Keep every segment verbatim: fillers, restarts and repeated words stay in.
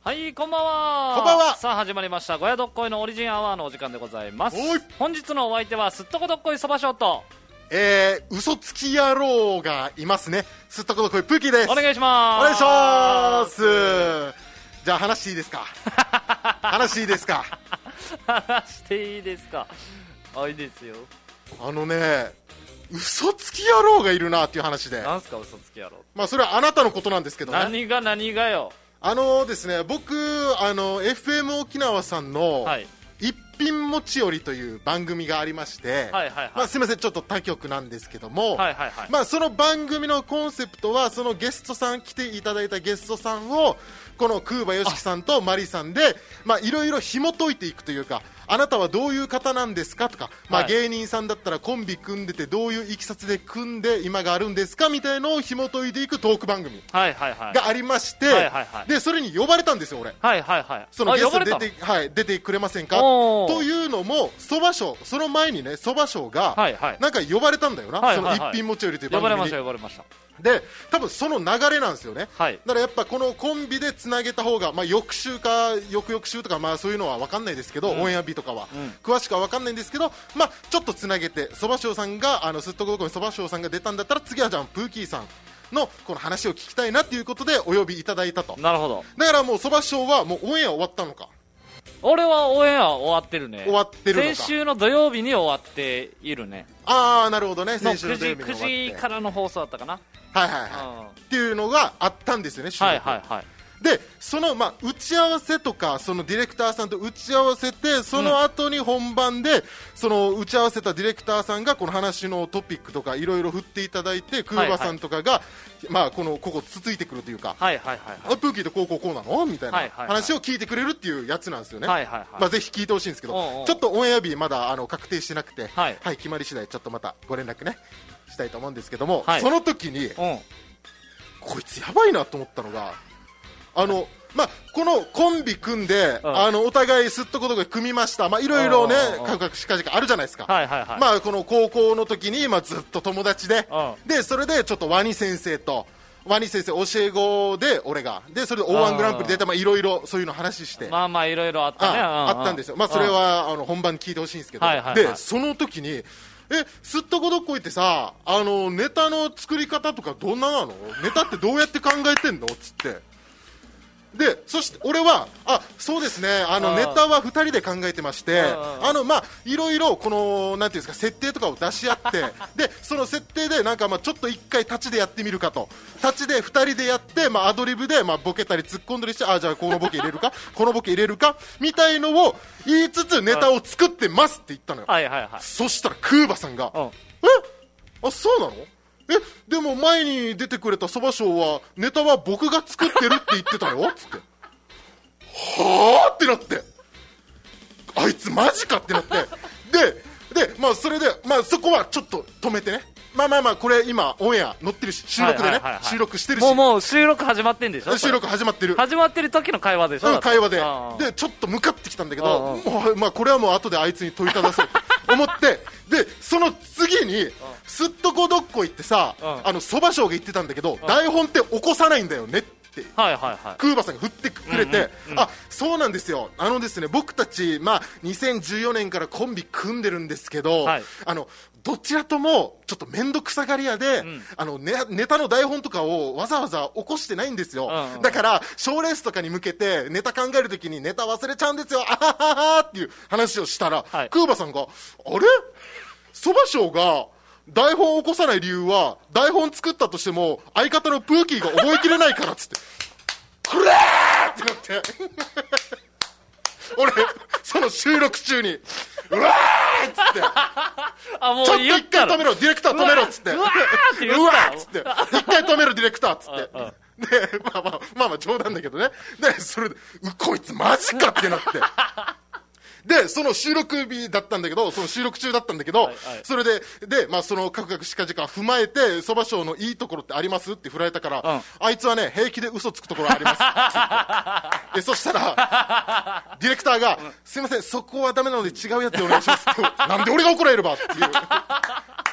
はい、こんばんは。 こんばんは。 さあ始まりましたゴヤどっこいのオリジンアワーのお時間でございます。 おい。 本日のお相手はすっとこどっこいそばしょうと、 えー、嘘つき野郎がいますね。すっとこどっこいプーキーです。 お願いします。 お願いします。じゃあ話していいですか話していいですか話していいですか。あ、いいですよ。 あのね、嘘つき野郎がいるなっていう話で。 なんすか嘘つき野郎。 まあそれはあなたのことなんですけどね。 何が何がよ。 あのですね、僕あの エフエム 沖縄さんの、はい、一品持ち寄りという番組がありまして、はいはいはい、まあ、すみませんちょっと他局なんですけども、はいはいはい、まあ、その番組のコンセプトはそのゲストさん来ていただいたゲストさんをこのクーバヨシキさんとマリさんでいろいろ紐解いていくというか、あなたはどういう方なんですかとか、まあ、芸人さんだったらコンビ組んでてどういういきさつで組んで今があるんですかみたいのを紐解いていくトーク番組がありまして、はいはいはい、でそれに呼ばれたんですよ俺、はいはいはい、そのゲスト出て、はい、出てくれませんかというのもそば賞、その前にねそば賞がなんか呼ばれたんだよな、はいはいはい、その一品持ち寄りという番組に呼ばれました呼ばれましたで多分その流れなんですよね、はい、だからやっぱこのコンビでつなげた方が、まあ、翌週か翌々週とか、まあ、そういうのは分かんないですけど、うん、オンエア日とかは、うん、詳しくは分かんないんですけど、まあ、ちょっとつなげてそばしょうさんがあのすっとこどこにそばしょうさんが出たんだったら次はじゃあプーキーさんのこの話を聞きたいなということでお呼びいただいたと。なるほど。だからもうそばしょうはもうオンエア終わったのか。 俺はオンエア終わってるね。 終わってるのか。 先週の土曜日に終わっているね。 ああなるほどね。先週の土曜日に終わってくじからの放送だったかな。 はいはいはい、っていうのがあったんですよね、収録。はいはいはい、でその、まあ、打ち合わせとかそのディレクターさんと打ち合わせてその後に本番で、うん、その打ち合わせたディレクターさんがこの話のトピックとかいろいろ振っていただいてクーバさんとかが、はいはい、まあ、このここつついてくるというか、はいはいはいはい、プーキーとこうこうこうなのみたいな話を聞いてくれるっていうやつなんですよね、はいはいはい、まあ、ぜひ聞いてほしいんですけど、おうおうちょっとオンエア日まだあの確定してなくて、はいはい、決まり次第ちょっとまたご連絡ねしたいと思うんですけども、はい、その時に、うん、こいつやばいなと思ったのがあの、まあ、このコンビ組んで、うん、あのお互いすっとこどこで組みました、まあ、いろいろねかくかくしかじかあるじゃないですか、はいはいはい、まあ、この高校の時に、まあ、ずっと友達で、うん、でそれでちょっとワニ先生とワニ先生教え子で俺がでそれで オーワン グランプリ出ていろいろそういうの話してまあまあいろいろあったね、 あ, あったんですよ、まあ、それはあの本番に聞いてほしいんですけど、はいはいはい、でその時にえすっとこどっこいってさあのネタの作り方とかどんななのネタってどうやって考えてんのっつってでそして俺はあそうですねあのネタはふたりで考えてましてあのまあいろいろこのなんていうんですか設定とかを出し合ってでその設定でなんかまあちょっと一回立ちでやってみるかと立ちでふたりでやってまあアドリブでまあボケたり突っ込んだりしてあじゃあこのボケ入れるかこのボケ入れるかみたいのを言いつつネタを作ってますって言ったのよ、はいはいはい、そしたらクーバさんがえあそうなのえでも前に出てくれたそばしょうはネタは僕が作ってるって言ってたよっつってはぁってなってあいつマジかってなってでで、まあ、それで、まあ、そこはちょっと止めてねまあまあまあこれ今オンエア載ってるし収録でね、はいはいはいはい、収録してるしもうもう収録始まってんでしょ収録始まってる始まってる時の会話でしょ、 うん、会話ででちょっと向かってきたんだけどもう、まあ、これはもう後であいつに問いただそうと思ってでその次にすっとこどっこいってさあのそばしょうが言ってたんだけど台本って起こさないんだよねってはいはいはい、クーバさんが振ってくれて、うんうんうん、あそうなんですよあのですね僕たち、まあ、にせんじゅうよねんからコンビ組んでるんですけど、はい、あのどちらともちょっと面倒くさがり屋で、うん、あの ネ, ネタの台本とかをわざわざ起こしてないんですよ、うんうん、だから賞レースとかに向けてネタ考えるときにネタ忘れちゃうんですよあはははっていう話をしたら、はい、クーバさんがあれそばしょうが台本を起こさない理由は台本作ったとしても相方のプーキーが覚えきれないからっつってくれーってなって俺その収録中にうわーっつってあもうちょっと一回止めろディレクター止めろっつってうわーって言ったっつって一回止めろディレクターっつってでまあまあまあまあ冗談だけどねでそれでこいつマジかってなってでその収録日だったんだけどその収録中だったんだけど、はいはい、それでで、まあ、そのカクカクしかじか踏まえてそばしょうのいいところってありますって振られたから、うん、あいつはね平気で嘘つくところありますでそしたらディレクターが、うん、すいませんそこはダメなので違うやつでお願いしますってなんで俺が怒られればっていう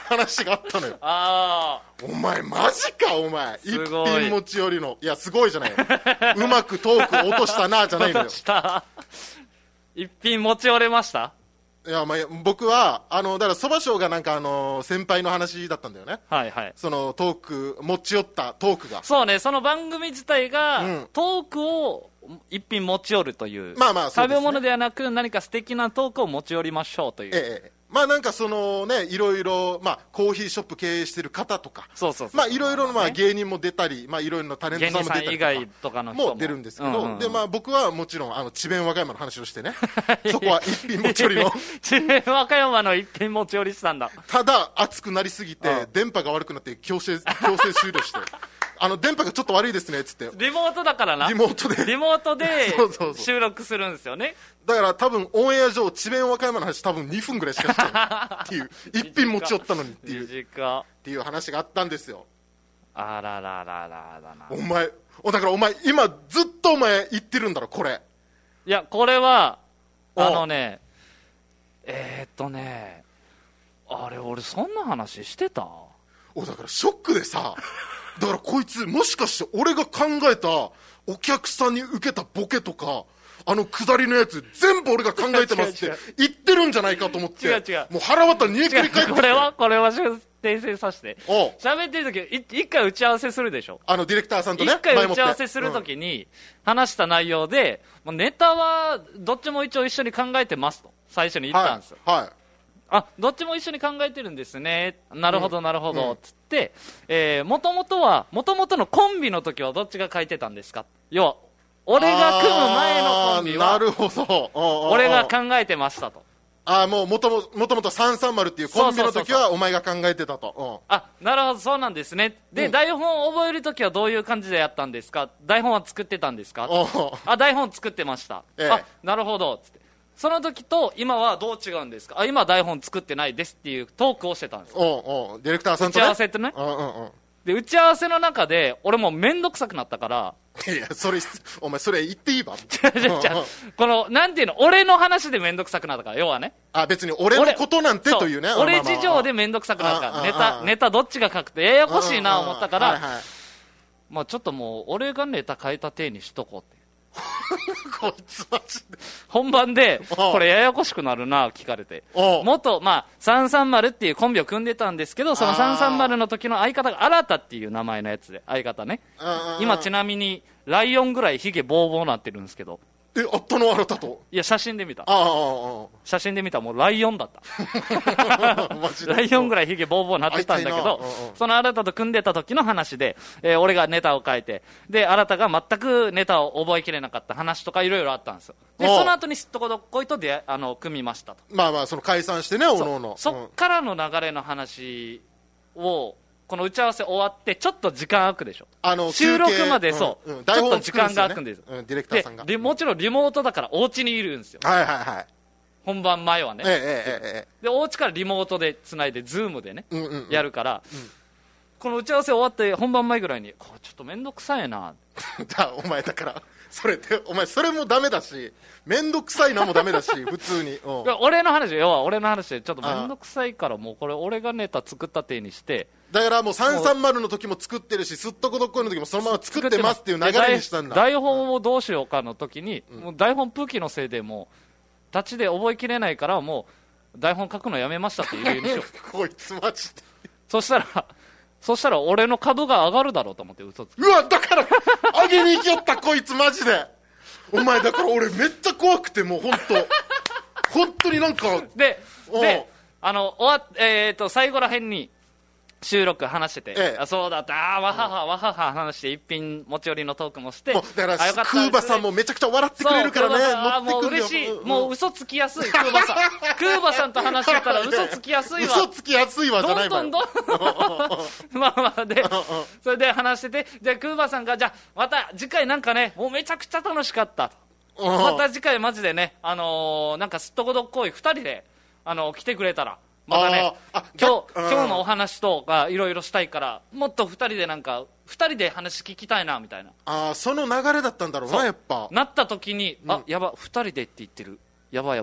話があったのよ。 あお前マジかお前、一すごい品持ち寄りの、いやすごいじゃないようまくトーク落としたなじゃないのよ。 落とした一品持ち寄れました？ いやまあ僕はあのだからそば匠がなんかあの先輩の話だったんだよね。 はいはい。 そのトーク持ち寄ったトークが、 そうね、その番組自体が、 うんトークを一品持ち寄るという、 まあまあそうですね食べ物ではなく何か素敵なトークを持ち寄りましょうという、 ええ、まあなんかそのねいろいろ、まあ、コーヒーショップ経営してる方とか、 そうそうそう、 まあいろいろまあね芸人も出たり、まあいろいろなタレント芸さんも出人さん以たりとか外とかの人もも出るんですけど、 うんうんうん、 でまあ僕はもちろんあの智弁和歌山の話をしてねそこは一品持ち寄りの智弁和歌山の一品持ち寄りしたんだ。 ただ熱くなりすぎてうん電波が悪くなって強制強制終了してあの電波がちょっと悪いですねっつってリモートだからな、 リモートでリモートでそうそうそう収録するんですよね。 だから多分オンエア上智弁和歌山の話多分にふんぐらいしかしてないっていう一品持ち寄ったのにっていうっ短ていう話があったんですよ。 あららららだな。 お前おだからお前今ずっとお前言ってるんだろこれ。 いやこれはおあのねえー、っとねあれ俺そんな話してた？ おだからショックでさだからこいつもしかして俺が考えたお客さんに受けたボケとかあの下りのやつ全部俺が考えてますって言ってるんじゃないかと思って違う違うもう腹渡り煮えくり返ってきてこれはこれは訂正させておう喋ってる時い一回打ち合わせするでしょ。 あのディレクターさんとね一回打ち合わせ前もってするときに話した内容で、もうネタはどっちも一応一緒に考えてますと最初に言ったんですよ、 はい、はいあどっちも一緒に考えてるんですね、なるほどなるほど、つってもともとはもともとのコンビの時はどっちが書いてたんですか。要は俺が組む前のコンビはなるほど俺が考えてましたと。 あもうもともともとさんさんまるっていうコンビの時はお前が考えてたと。 あなるほどそうなんですね。で、うん、台本を覚えるときはどういう感じでやったんですか。台本は作ってたんですか。あ台本作ってました、ええ、あなるほどつってその時と今はどう違うんですか。あ今は台本作ってないですっていうトークをしてたんですよ。 おうおうディレクターさんと、ね、 打ち合わせってね、うんうんうん、で打ち合わせの中で俺もう面倒くさくなったからいやそれお前それ言っていいわこのなんていうの俺の話で面倒くさくなったから要はねあ別に俺のことなんてというね俺事情で面倒くさくなったからネタネタどっちが書くてややこしいな思ったから、はいはい、まあちょっともう俺がネタ変えた体にしとこうってこいつマジで本番でこれややこしくなるな聞かれて元、まあ、さんさんまるっていうコンビを組んでたんですけどそのさんさんまるの時の相方が新たっていう名前のやつで相方ね今ちなみにライオンぐらいヒゲボーボーなってるんですけどえあったの新たといや写真で見たああ写真で見たもうライオンだったライオンぐらいヒゲボーボーなってたんだけどその新たと組んでた時の話で、えー、俺がネタを書いてで新たが全くネタを覚えきれなかった話とかいろいろあったんですよ。でその後にすっとこどっこいとであの組みましたと。 まあまあその解散してねおのおのそっからの流れの話をこの打ち合わせ終わってちょっと時間空くでしょ。あの収録までそう、うんうん、ちょっと時間が空くんです、 うん、ディレクターさんがでもちろんリモートだからお家にいるんですよ。 はいはいはい本番前はね、 ええええええ、でお家からリモートでつないでズームでね、うんうんうん、やるから、 うん、 この打ち合わせ終わって本番前ぐらいにこれちょっと面倒くさいなじゃあお前だからそれってお前それもダメだし面倒くさいのもダメだし普通に俺の話要は俺の話でちょっと面倒くさいからもうこれ俺がネタ作った体にしてだからもうさんさんまるの時も作ってるしすっとこどっこいの時もそのまま作ってますっていう流れにしたんだ。 台本をどうしようかの時に、うん、もう台本空気のせいでもう立ちで覚えきれないからもう台本書くのやめましたって言うようにしようこいつマジでそしたらそしたら俺の株が上がるだろうと思って嘘つきうわだから上げに行きよったこいつマジでお前だから俺めっちゃ怖くてもう本当本当になんかでであの終わ、えー、と最後らへんに収録話してて、ええ、あそうだったあわははわはは話して一品持ち寄りのトークもしてもうだからクーバさんもめちゃくちゃ笑ってくれるからねあもう嬉しい、うん、もう嘘つきやすいクーバさんクーバさんと話してたら嘘つきやすいわ嘘つきやすいわじゃないわよどんどんどんまあまあでそれで話しててじゃあクーバさんがじゃあまた次回なんかねもうめちゃくちゃ楽しかったとまた次回マジでねあのー、なんかすっとこどっこいふたりであのー、来てくれたらまたね今日今日のお話とかいろいろしたいからもっとふたりでなんかふたりで話聞きたいなみたいなあその流れだったんだろうなやっぱなった時に、うん、あやばふたりでって言ってるやばやば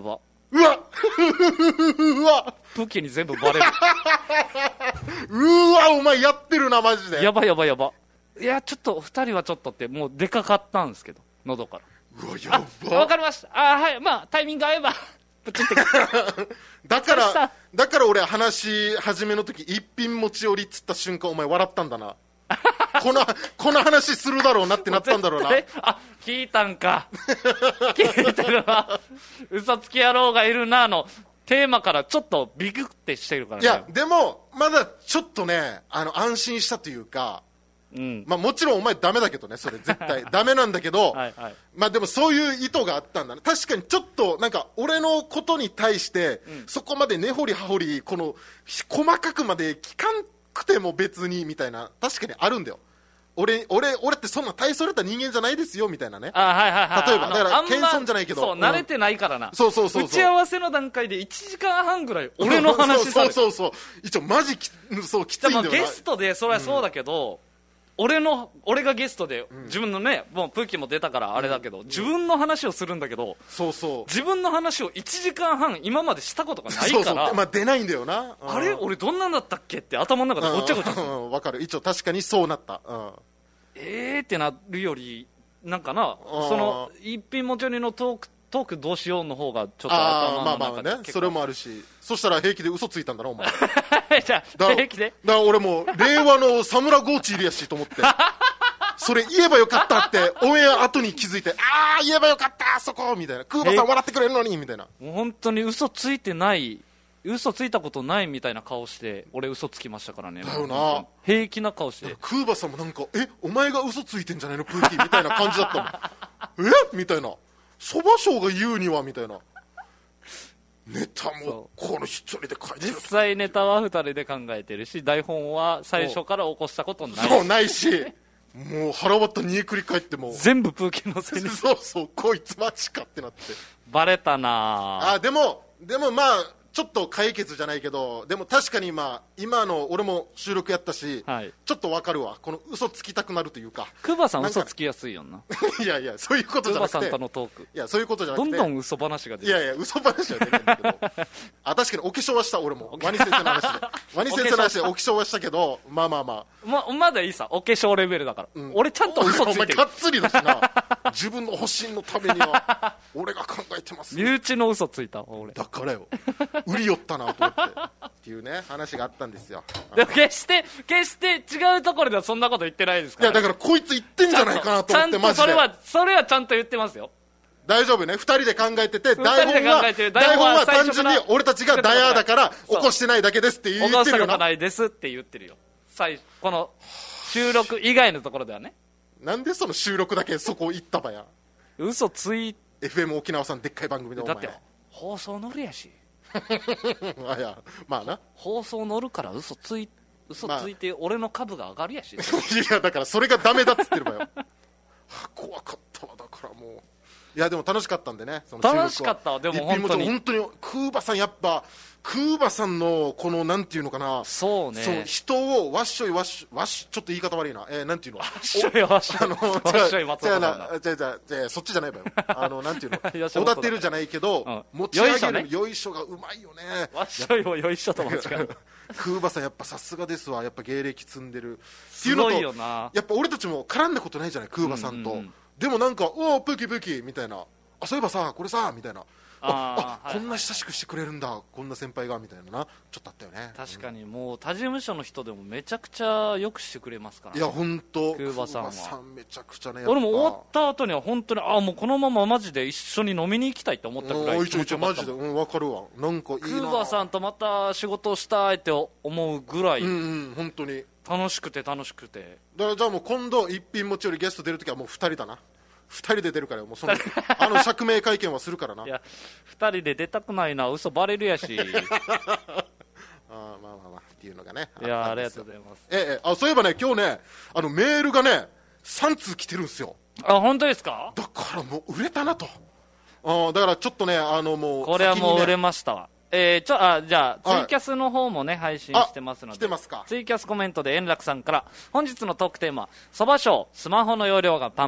うわうわ武器に全部バレるうわお前やってるなマジで。 やばいやばいやばいやちょっとふたりはちょっとってもうでかかったんですけど喉から。 うわやば。 わかりました。あはいまあタイミング合えばプチってだからだから俺話し始めの時一品持ち寄りっつった瞬間お前笑ったんだなこのこの話するだろうなってなったんだろうな。 あ聞いたんか聞いてるわ嘘つき野郎がいるなのテーマからちょっとビクってしてるからね。 いやでもまだちょっとねあの安心したというか、うんまあ、もちろんお前ダメだけどねそれ絶対ダメなんだけどはい、はいまあ、でもそういう意図があったんだね。確かにちょっとなんか俺のことに対して、うん、そこまで根掘り葉掘りこの細かくまで聞かんくても別にみたいな確かにあるんだよ。俺, 俺, 俺ってそんな大それた人間じゃないですよみたいなね。 あ、はいはいはい、 例えばだから謙遜じゃないけど、 そう、うん、慣れてないからな。 そうそうそうそう、 打ち合わせの段階でいちじかんはんぐらい俺の話されるそうそうそう一応マジきそうきついんだよな。 ゲストでそれはそうだけど、うん俺の俺がゲストで、うん、自分のねもうプーキーも出たからあれだけど、うん、自分の話をするんだけど、 そうそう自分の話をいちじかんはん今までしたことがないからそうそう、 まあ、出ないんだよな、 うん、あれ俺どんなんだったっけって頭の中でごっちゃごちゃする。 わかる一応確かにそうなった、うん、 えーってなるよりなんかなその一品持ち寄りのトークトークどうしようの方がちょっと頭の中でまあまあねそれもあるしそしたら平気で嘘ついたんだなお前じゃあ平気でだから俺も令和のサムラゴーチ入りやしと思ってそれ言えばよかったってオンエア後に気づいてああ言えばよかったそこみたいなクーバさん笑ってくれるのにみたいな。 もう本当に嘘ついてない嘘ついたことないみたいな顔して俺嘘つきましたからね。 だよな平気な顔してクーバさんもなんかえお前が嘘ついてんじゃないのプーキーみたいな感じだったもんえみたいなそば賞が言うにはみたいなネタもこの一人で書いてる。 実際ネタはふたりで考えてるし台本は最初から起こしたことないそうないしもう腹割った煮えくり返っても全部プーキーのせいにそうそうこいつマジかってなってバレたなあ。でもでもまあちょっと解決じゃないけどでも確かに今今の俺も収録やったし、はい、ちょっと分かるわこの嘘つきたくなるというか。 クーバさん嘘つきやすいよないやいやそういうことじゃなくてクーバさんとのトークいやそういうことじゃなくてどんどん嘘話が出る。 いやいや嘘話は出るんだけどあ確かにお化粧はした俺もワニ先生の話でワニ先生の話でお化粧はしたけどまあまあまあま, まだいいさお化粧レベルだから、うん、俺ちゃんと嘘ついてる。 お前がっつりだしな自分の保身のためには俺が考えてます身内の嘘ついた俺だからよ売り寄ったなと思ってっていうね話があったんですよ。 でも決して決して違うところではそんなこと言ってないですから、 ね、いやだからこいつ言ってんじゃないかなと思ってマジでそれはそれはちゃんと言ってますよ。 大丈夫ねふたりで考えてて台本は台本は単純に俺たちがダヤーだから起こしてないだけですって言ってるよな。 起こしたことないですって言ってるよ最この収録以外のところではね。 なんでその収録だけそこ行ったばや嘘ついエフエム 沖縄さんでっかい番組でお前だって放送乗るやしあいやまあな放送乗るから嘘つい嘘ついて俺の株が上がるやし、 まあ、いやだからそれがダメだっつってるわよ怖かったわだからもういやでも楽しかったんでねその楽しかったわでも本当に本当にクーバさんやっぱクーバさんのこのなんていうのかなそうねそう人をわっしょいわっしょわっしちょっと言い方悪いな、えー、なんていうのわっしょいわっしょいあのわっしょい松本さんだじゃあじゃあじゃあそっちじゃないわよあのなんていうのおだてるじゃないけど、うん、持ち上げるよいしょがうまいよね。 わっしょいをよいしょと間違えるクーバさんやっぱさすがですわやっぱ芸歴積んでるっていうのとすごいよな。 やっぱ俺たちも絡んだことないじゃないクーバさんと、うんうんうん、でもなんかおおプーキープーキーみたいなあそういえばさこれさみたいなああ、はい、こんな親しくしてくれるんだこんな先輩がみたいななちょっとあったよね。 確かにもう他事務所の人でもめちゃくちゃよくしてくれますから、ね、 いや本当クーバさんはさんめちゃくちゃね俺も終わった後には本当にあもうこのままマジで一緒に飲みに行きたいと思ったぐらい気持ちよかった。 マジでうん分かるわなんかいいなクーバさんとまた仕事をしたいって思うぐらいうんうん本当に楽しくて楽しくてだからじゃあもう今度一品持ちよりゲスト出るときはもうふたりだなふたりで出るからよもうそのあの釈明会見はするからないやふたりで出たくないな嘘バレるやしあまあまあまあっていうのがねいやありがとうございます。 ええあそういえばね今日ねあのメールがねさんつう来てるんですよ。 あ本当ですか。 だからもう売れたなとあだからちょっとねあのもうこれはもう売れましたわ。えー、ちょあじゃあツイキャスの方もね配信してますので来てますか。 ツイキャスコメントで円楽さんから本日のトークテーマそば賞スマホの容量がパンパン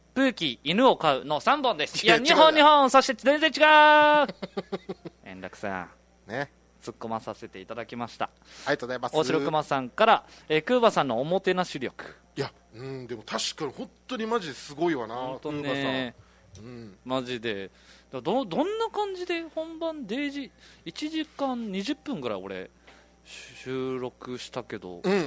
プーキー犬を飼うのさんぼんです。いや、 いや違うにほんにほん、そして全然違う円楽さんね、 突っ込まさせていただきました。 ありがとうございます。 大城熊さんから、えー、クーバさんのおもてなし力。 いや、うん、でも確かに本当にマジですごいわな、 本当ね、 クーバさん、うん、 マジでどどんな感じで本番デイジいちじかんにじゅっぷんぐらい俺収録したけど、 うんうんうん、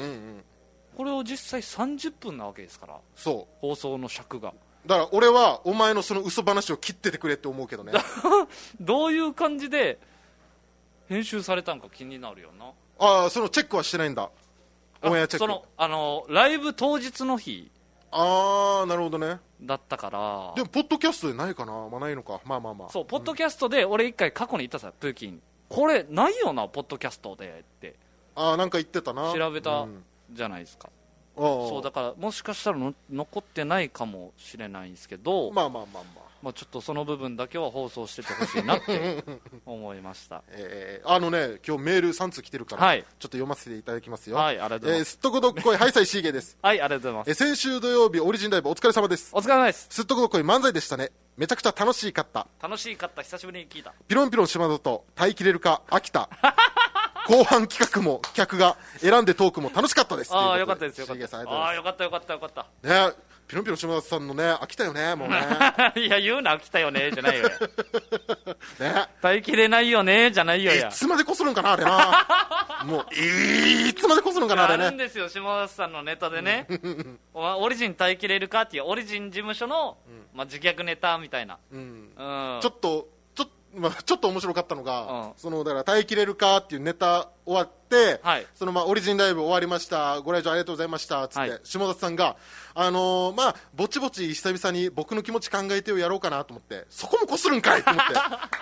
これを実際さんじゅっぷんなわけですから、 そう放送の尺が。 だから俺はお前のその嘘話を切っててくれって思うけどねどういう感じで編集されたんか気になるよな。 ああ、そのチェックはしてないんだ、オンエアチェック。 そのあのライブ当日の日、 ああなるほどね。 だったから。 でもポッドキャストでないかな、まあないのか、まあまあまあ、 そう、ポッドキャストで俺一回過去に言ったさ、プーキンこれないよなポッドキャストでって。 ああなんか言ってたな、 調べたうんじゃないですか。 おうおう、 そうだからもしかしたらの残ってないかもしれないんですけど、 まあまあまあまあ、 まあ、ちょっとその部分だけは放送しててほしいなって思いました。 えー、あのね、今日メールさん通来てるから、 はい、 ちょっと読ませていただきますよ。 はい、ありがとうございます。 えー、すっとこどっこいハイサイシーゲーです。 はい、ありがとうございます。 えー、先週土曜日オリジンライブお疲れ様です。 お疲れ様です。 すっとこどっこい漫才でしたね。めちゃくちゃ楽しかった。 楽しかった、久しぶりに聞いた。 ピロンピロン島田と耐えきれるか飽きた後半企画も客が選んでトークも楽しかったです。 ああよかったです、よかったです。 ああよかったよかったよかったね、ピロンピロン島田さんのね、飽きたよね、もうねいや言うな飽きたよねじゃないよね、 耐えきれないよねじゃないよや。 いつまでこするんかなあれなもういつまでこするんかなあれね。 あるんですよ、下田さんのネタでねオリジン耐えきれるかっていうオリジン事務所の、うん、まあ、自虐ネタみたいな、うんうん、 ちょっとちょ,、まあ、ちょっと面白かったのが、 うん、 そのだから耐えきれるかっていうネタ終わって、はい、そのまあオリジンライブ終わりました、ご来場ありがとうございましたっつって、はい、下田さんが、あのー、まあぼちぼち久々に僕の気持ち考えてをやろうかなと思って、そこもこするんかいと思って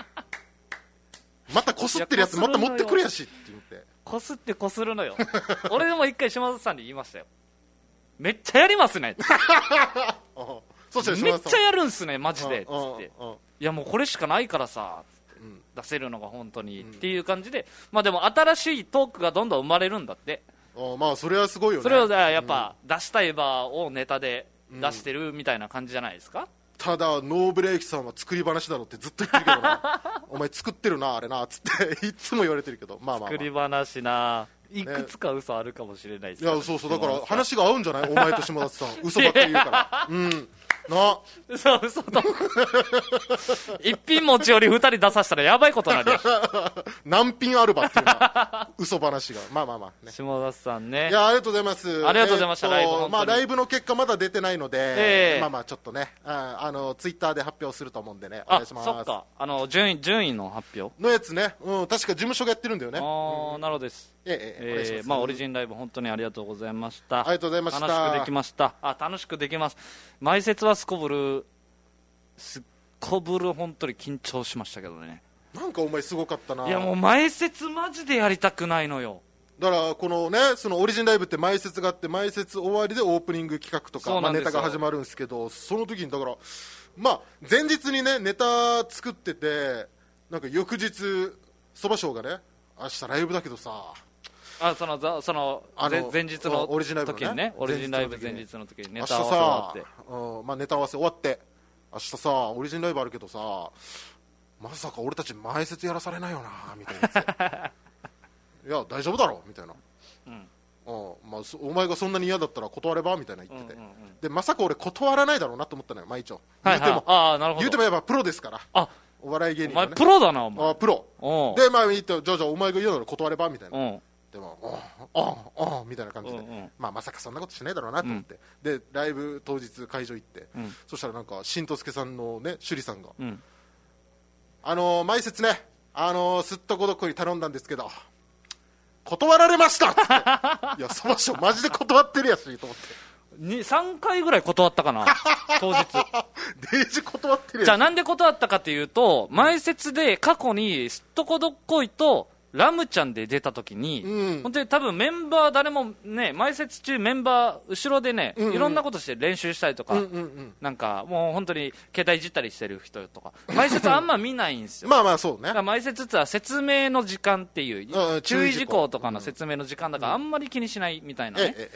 またこすってるやつまた持ってくれやしって思って、 こすってこするのよ俺でも一回島田さんに言いましたよ、めっちゃやりますねそしてめっちゃやるんすねマジでっつって、いやもうこれしかないからさ、うん、出せるのが本当に、うん、っていう感じで、まあでも新しいトークがどんどん生まれるんだって。 あ、まあそれはすごいよね。 それをやっぱ、うん、出したい場をネタで出してるみたいな感じじゃないですか。 ただノーブレーキさんは作り話だろってずっと言ってるけどなお前作ってるなあれなっつっていつも言われてるけど、まあまあ、まあ、 作り話ないくつか嘘あるかもしれないですけど、 ね、いやそうそう、だから話が合うんじゃないお前と下田さん嘘ばっかり言うからうんな嘘嘘と一品持ちより二人出させたらやばいことになるや何品あるばっていうな嘘話がまあまあまあ、ね、 下田さんね、 いやありがとうございます。 ありがとうございました、 えー、 ライブまあライブの結果まだ出てないので、 えー、 まあまあちょっとね、ああのツイッターで発表すると思うんでね、お願いします。 あ、そっか、あの順位順位の発表のやつね、うん、確か事務所がやってるんだよね。 ああ、うん、なるほどです。 えええー、まあオリジンライブ本当にありがとうございました。 ありがとうございました。 楽しくできました。あ、楽しくできます。前説はすこぶるすっこぶる本当に緊張しましたけどね。 なんかお前すごかったな。 いやもう前説マジでやりたくないのよ。 だからこのね、そのオリジンライブって前説があって、前説終わりでオープニング企画とか、まあ、ネタが始まるんですけど、その時にだからまあ前日にねネタ作ってて、なんか翌日そばショーがね、明日ライブだけどさ、 あ、そのその前日の時にね、オリジンライブ前日の時にネタ合わせ終わって、 うん、まあネタ合わせ終わって、明日さオリジンライブあるけどさ、まさか俺たち前説やらされないよなみたいないや大丈夫だろみたいな、うんうん、まあ、お前がそんなに嫌だったら断ればみたいな言ってて、うんうんうん、でまさか俺断らないだろうなと思ったのよ、まあ一応、はいはい、言うても、あ、なるほど、言うてもやっぱプロですから、あ、お笑い芸人、ね、 お前プロだなお前、 あ、プロで、まあ言って、じゃあじゃあお前が嫌なら断ればみたいな、うん、でもああああみたいな感じで、うんうん、まあ、まさかそんなことしないだろうなと思って、うん、でライブ当日会場行って、うん、そしたらなんか新藤助さんのね、趣里さんが、うん、あのー、前説ね、あのー、すっとこどっこに頼んだんですけど断られましたっつっていやそばしょマジで断ってるやしと思ってさんかいぐらい断ったかな当日デイジ断ってるやし。 じゃあなんで断ったかというと、前説で過去にすっとこどっこいとラムちゃんで出た時に、うん、本当に多分メンバー誰もね、前説中メンバー後ろでね、うんうん、いろんなことして練習したりとか、うんうんうん、なんかもう本当に携帯いじったりしてる人とか、前説あんま見ないんですよまあまあそうね。 だから前説っては説明の時間っていう注意事項とかの説明の時間だからあんまり気にしないみたいなね、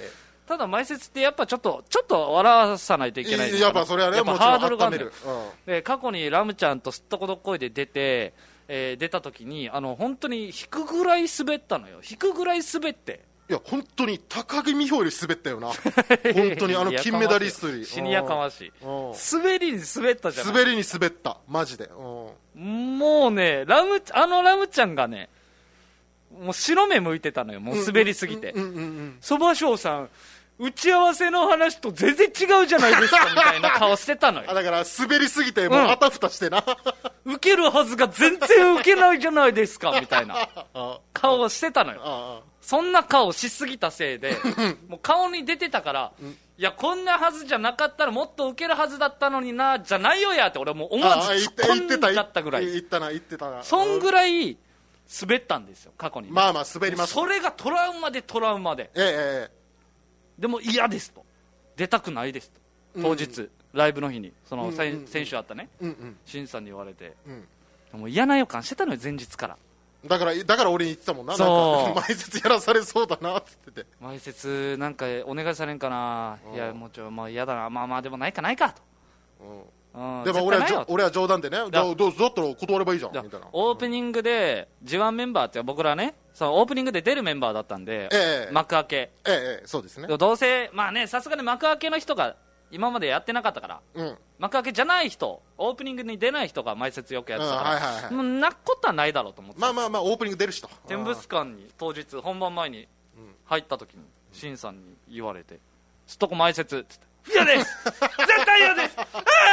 ただ前説ってやっぱちょっとちょっと笑わさないといけないですから、 やっぱそれはね、 やっぱもちろんハードルがね、 温める、うん、 で過去にラムちゃんとすっとこどっこいで出て、えー、出た時にあの本当に引くぐらい滑ったのよ。引くぐらい滑って、 いや本当に高木美帆より滑ったよな本当にあの金メダリストよりシニアかましい、 うん、 滑りに滑ったじゃない。 滑りに滑ったマジで、 うん、もうねラムあのラムちゃんがねもう白目向いてたのよ、もう滑りすぎて。そばしょうさん打ち合わせの話と全然違うじゃないですかみたいな顔してたのよあだから滑りすぎてもうあたふたしてな、 うん、受けるはずが全然受けないじゃないですかみたいな顔をしてたのよ。そんな顔しすぎたせいでもう顔に出てたから、うん、いやこんなはずじゃなかったらもっと受けるはずだったのになじゃないよやって俺もう思わず突っ込んじゃったぐらい。 言ったな言ってたな。 そんぐらい滑ったんですよ過去に、ね、 まあまあ滑ります。 それがトラウマでトラウマで、 ええええ、でも嫌ですと、出たくないですと、当日、うん、ライブの日にその、うんうんうん、先週あったね、うんうん、シンさんに言われて、うん、もう嫌な予感してたのよ前日から。 だからだから俺に言ってたもんな、なんか前説やらされそうだなって言ってて、 前説なんかお願いされんかな、いやもうちょ、まあ、嫌だな、まあまあでもないかないかと、 うんうん、でも俺は俺は冗談でね、だどうだったら断ればいいじゃんみたいな。 オープニングで ジワン メンバーって僕らね、そのオープニングで出るメンバーだったんで、ええ、幕開け、 ええ、そうですね。 どうせまあね、さすがに幕開けの人が今までやってなかったから、うん、幕開けじゃない人、オープニングに出ない人が前説よくやってたから、うんはいはいはい、もうなことはないだろうと思って、 まあまあまあオープニング出る人、 天物館に当日本番前に入った時にシンさんに言われて、すっとこ前説って言って、嫌です絶対嫌です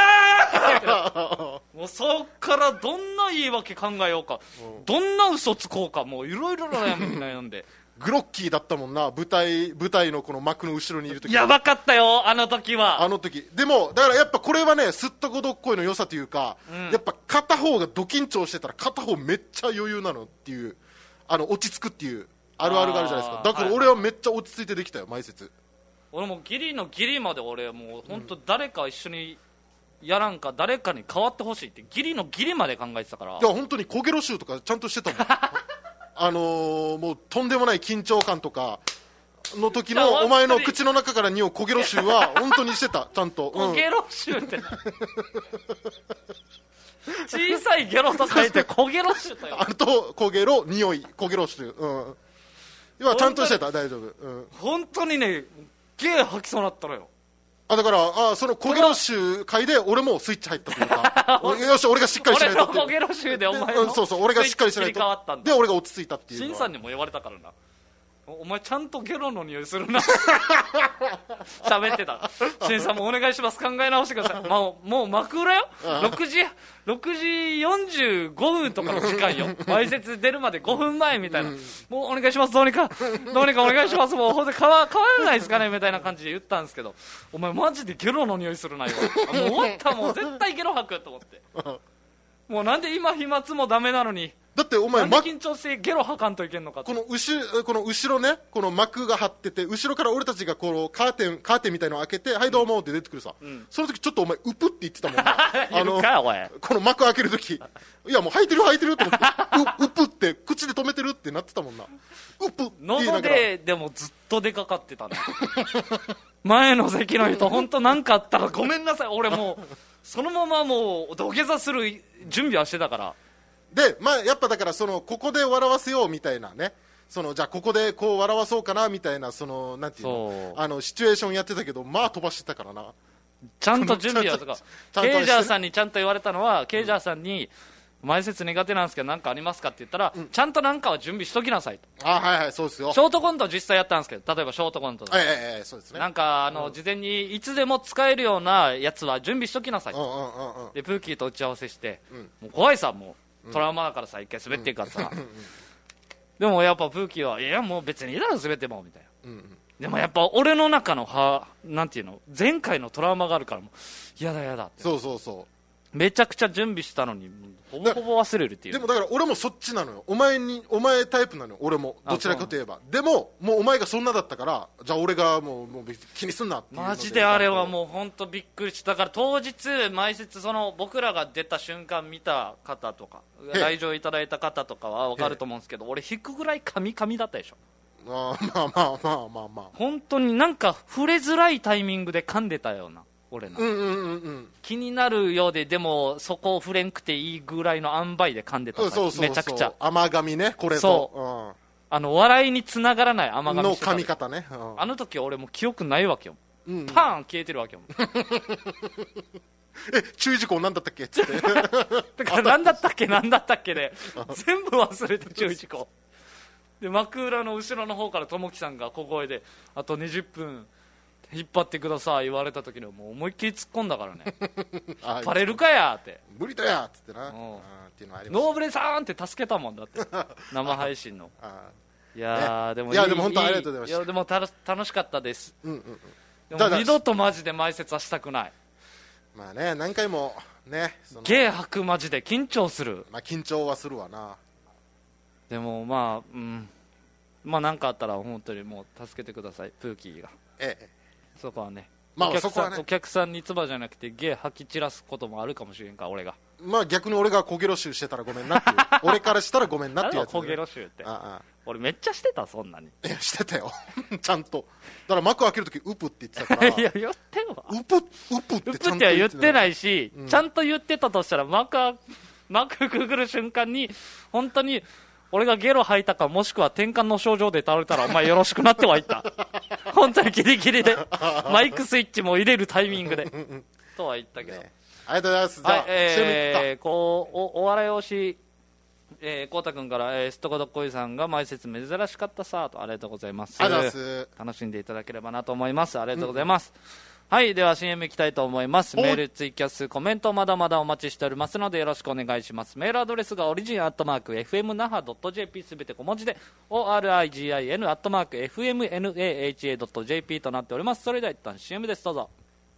もうそっからどんな言い訳考えようか、うん、どんな嘘つこうか、もういろいろ悩んでグロッキーだったもんな、舞台舞台のこの幕の後ろにいる時やばかったよあの時は。 あの時でもだからやっぱこれはね、すっとこどっこいの良さというか、うん、やっぱ片方がド緊張してたら片方めっちゃ余裕なのっていう、あの落ち着くっていうあるあるがあるじゃないですか。だから俺はめっちゃ落ち着いてできたよ前説。 俺もギリのギリまで俺もう本当誰か一緒にやらんか誰かに変わってほしいってギリのギリまで考えてたから。 いや本当にコゲロ臭とかちゃんとしてたもんあのー、もうとんでもない緊張感とかの時のお前の口の中から匂うコゲロ臭は本当にしてたちゃんと、 うん、コゲロ臭って小さいゲロと書いてコゲロ臭だよあとコゲロ匂いコゲロ臭、うん、今ちゃんとしてた大丈夫、うん、 本当にねゲー吐きそうになったのよ。 あだからあそのコゲロ臭会で俺もスイッチ入ったというかよし俺がしっかりしないとって、 俺のコゲロ臭でお前の、 うん、そうそう俺がしっかりしないとで俺が落ち着いたっていう。 シンさんにも言われたからな、お前ちゃんとゲロの匂いするな喋ってた。シンさんもお願いします考え直してください、まあ、もう幕裏よろくじろくじよんじゅうごふんとかの時間よ前説出るまでごふんまえみたいな、うん、もうお願いしますどうにかどうにかお願いしますもうほんと変わ変わらないですかねみたいな感じで言ったんですけど、お前マジでゲロの匂いするなよもう終わったもう絶対ゲロ吐くと思ってもうなんで今飛沫もダメなのにだってお前なんで緊張してゲロ吐かんといけんのか。 この後ろこの後ろねこの幕が張ってて後ろから俺たちがこのカーテンカーテンみたいのを開けてはいどうもって出てくるさ、うん、その時ちょっとお前ウプって言ってたもんなあのこの幕開ける時いやもう吐いてる吐いてると思ってウ, ウプって口で止めてるってなってたもんな。ウプって言いながら喉ででもずっと出かかってたね前の席の人本当なんかあったらごめんなさい俺もうそのままもう土下座する準備はしてたからで、まあ、やっぱだからそのここで笑わせようみたいなね、そのじゃあここでこう笑わそうかなみたいなそのなんていうのあのシチュエーションやってたけどまあ飛ばしてたからな。 ちゃんと準備はとかケイジャーさんにちゃんと言われたのは、ケイジャーさんに前説苦手なんですけど何かありますかって言ったら、うん、ちゃんと何かは準備しときなさいと。 あはいはいそうですよ。 ショートコント実際やったんですけど例えばショートコントとか、 ええええそうですね、 なんかあの、うん、事前にいつでも使えるようなやつは準備しときなさいと、うんうんうんうん、でプーキーと打ち合わせして、うん、もう怖いさもうトラウマだからさ一回滑っていくからさ、うん、でもやっぱプーキーはいやもう別にいいだろ滑ってもみたいな、うんうん、でもやっぱ俺の中のはなんていうの前回のトラウマがあるからもうやだやだってそうそうそうめちゃくちゃ準備したのにほぼほぼ忘れるっていう。 でもだから俺もそっちなのよ。お前にお前タイプなのよ俺もどちらかといえば。でももうお前がそんなだったからじゃあ俺がもう、もう気にすんなっていう。 マジであれはもう本当びっくりした。だから当日前説その僕らが出た瞬間見た方とか来場いただいた方とかは分かると思うんですけど俺引くぐらいカミカミだったでしょ。 あまあまあまあまあまあ本当になんか触れづらいタイミングで噛んでたような俺の、 うんうんうんうん、 気になるようででもそこを触れんくていいぐらいの塩梅で噛んでた、 そうそうそう、 めちゃくちゃ甘噛みねこれとそう、うん、あの笑いにつながらない甘噛みの噛み方ね、 うん、あの時俺もう記憶ないわけよ、うんうん、パーン消えてるわけよえ注意事項何だったっけっつってだから何だったっけ何だったっけで全部忘れて注意事項で幕裏の後ろの方から友樹さんが小声であとにじゅっぷん引っ張ってください言われた時にはもう思いっきり突っ込んだからねバレるかやって無理だやっつってな、うん、っていうのありました。 ノーブレさんって助けたもんだって生配信のいや、ね、でもいいやでも本当ありがとうございました。 いやでもた楽しかったです、うんうんうん、 でも二度とマジで前説はしたくない。 まあね何回もねゲー吐くマジで緊張する。 まあ緊張はするわな。 でもまあうんまあ何かあったら本当にもう助けてくださいプーキーが。 ええそこはね、 まあ、 お客さん、 そこはね、 お客さんに唾じゃなくてゲー吐き散らすこともあるかもしれんか俺が。 まあ逆に俺がコゲロ臭してたらごめんなっていう俺からしたらごめんなっていうやつ、ね、 コゲロ臭ってああ俺めっちゃしてたそんなに。 いやしてたよちゃんとだから幕開けるときウプって言ってたからいや言ってんわウプウプってちゃんと言ってた。 ウプっては言ってないし、うん、ちゃんと言ってたとしたら幕幕くぐる瞬間に本当に俺がゲロ吐いたかもしくは転換の症状で倒れたらお前よろしくなっては言った本当にギリギリでマイクスイッチも入れるタイミングでとは言ったけど、ね、 ありがとうございます。じゃあ、はいえー、こう お, お笑い推しえー、こうたくんから、えー、すっとこどっこいさんが前説珍しかったさとありがとうございます。 ありがとうございます。 楽しんでいただければなと思います。ありがとうございます、うん、はいでは シーエム いきたいと思います。メールツイキャスコメントまだまだお待ちしておりますのでよろしくお願いします。メールアドレスがオリジンアットマーク エフエムナハドットジェーピー すべて小文字で オーアールアイジーアイエヌ アットマーク エフエムナハドットジェーピー となっております。それでは一旦 シーエム ですどうぞ。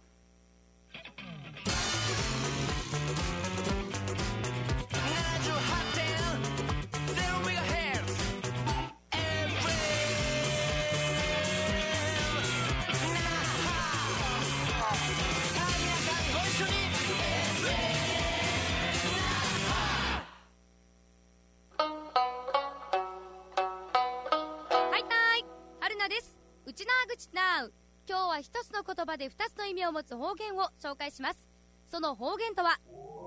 今日は一つの言葉で二つの意味を持つ方言を紹介します。その方言とは、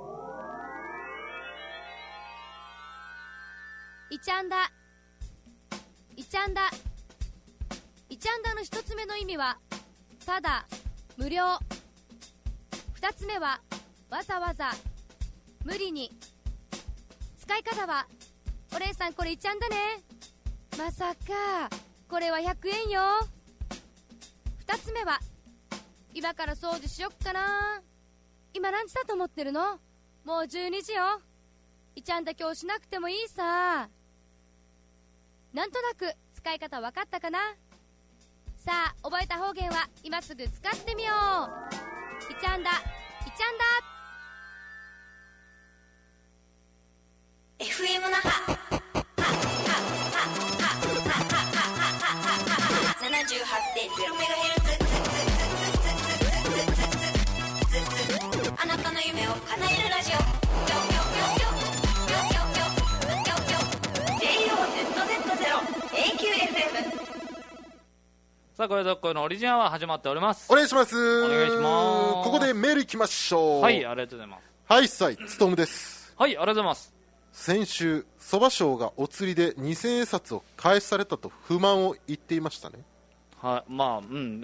いちゃんだ。いちゃんだ。いちゃんだの一つ目の意味は、ただ、無料。二つ目は、わざわざ、無理に。使い方は、お姉さんこれいちゃんだね。まさか、これはひゃくえんよ。二つ目は、今から掃除しよっかな。今何時だと思ってるの？もうじゅうにじよ。いちゃんだ今日しなくてもいいさ。なんとなく使い方わかったかな？さあ覚えた方言は今すぐ使ってみよう。いちゃんだ、いちゃんだ。エフエム 那覇ななじゅうはちてんゼロメガヘルツ。あなたの夢を叶えるラジオ。 さあこれどっこいのオリジナルは始まっております。 お願いします。 お願いします。 ここでメールいきましょう。 はいありがとうございます。 はいさいつとむです。 はいありがとうございます。 先週そば賞がお釣りでにせんえん札を返されたと不満を言っていましたね。 はい、まあ、うん、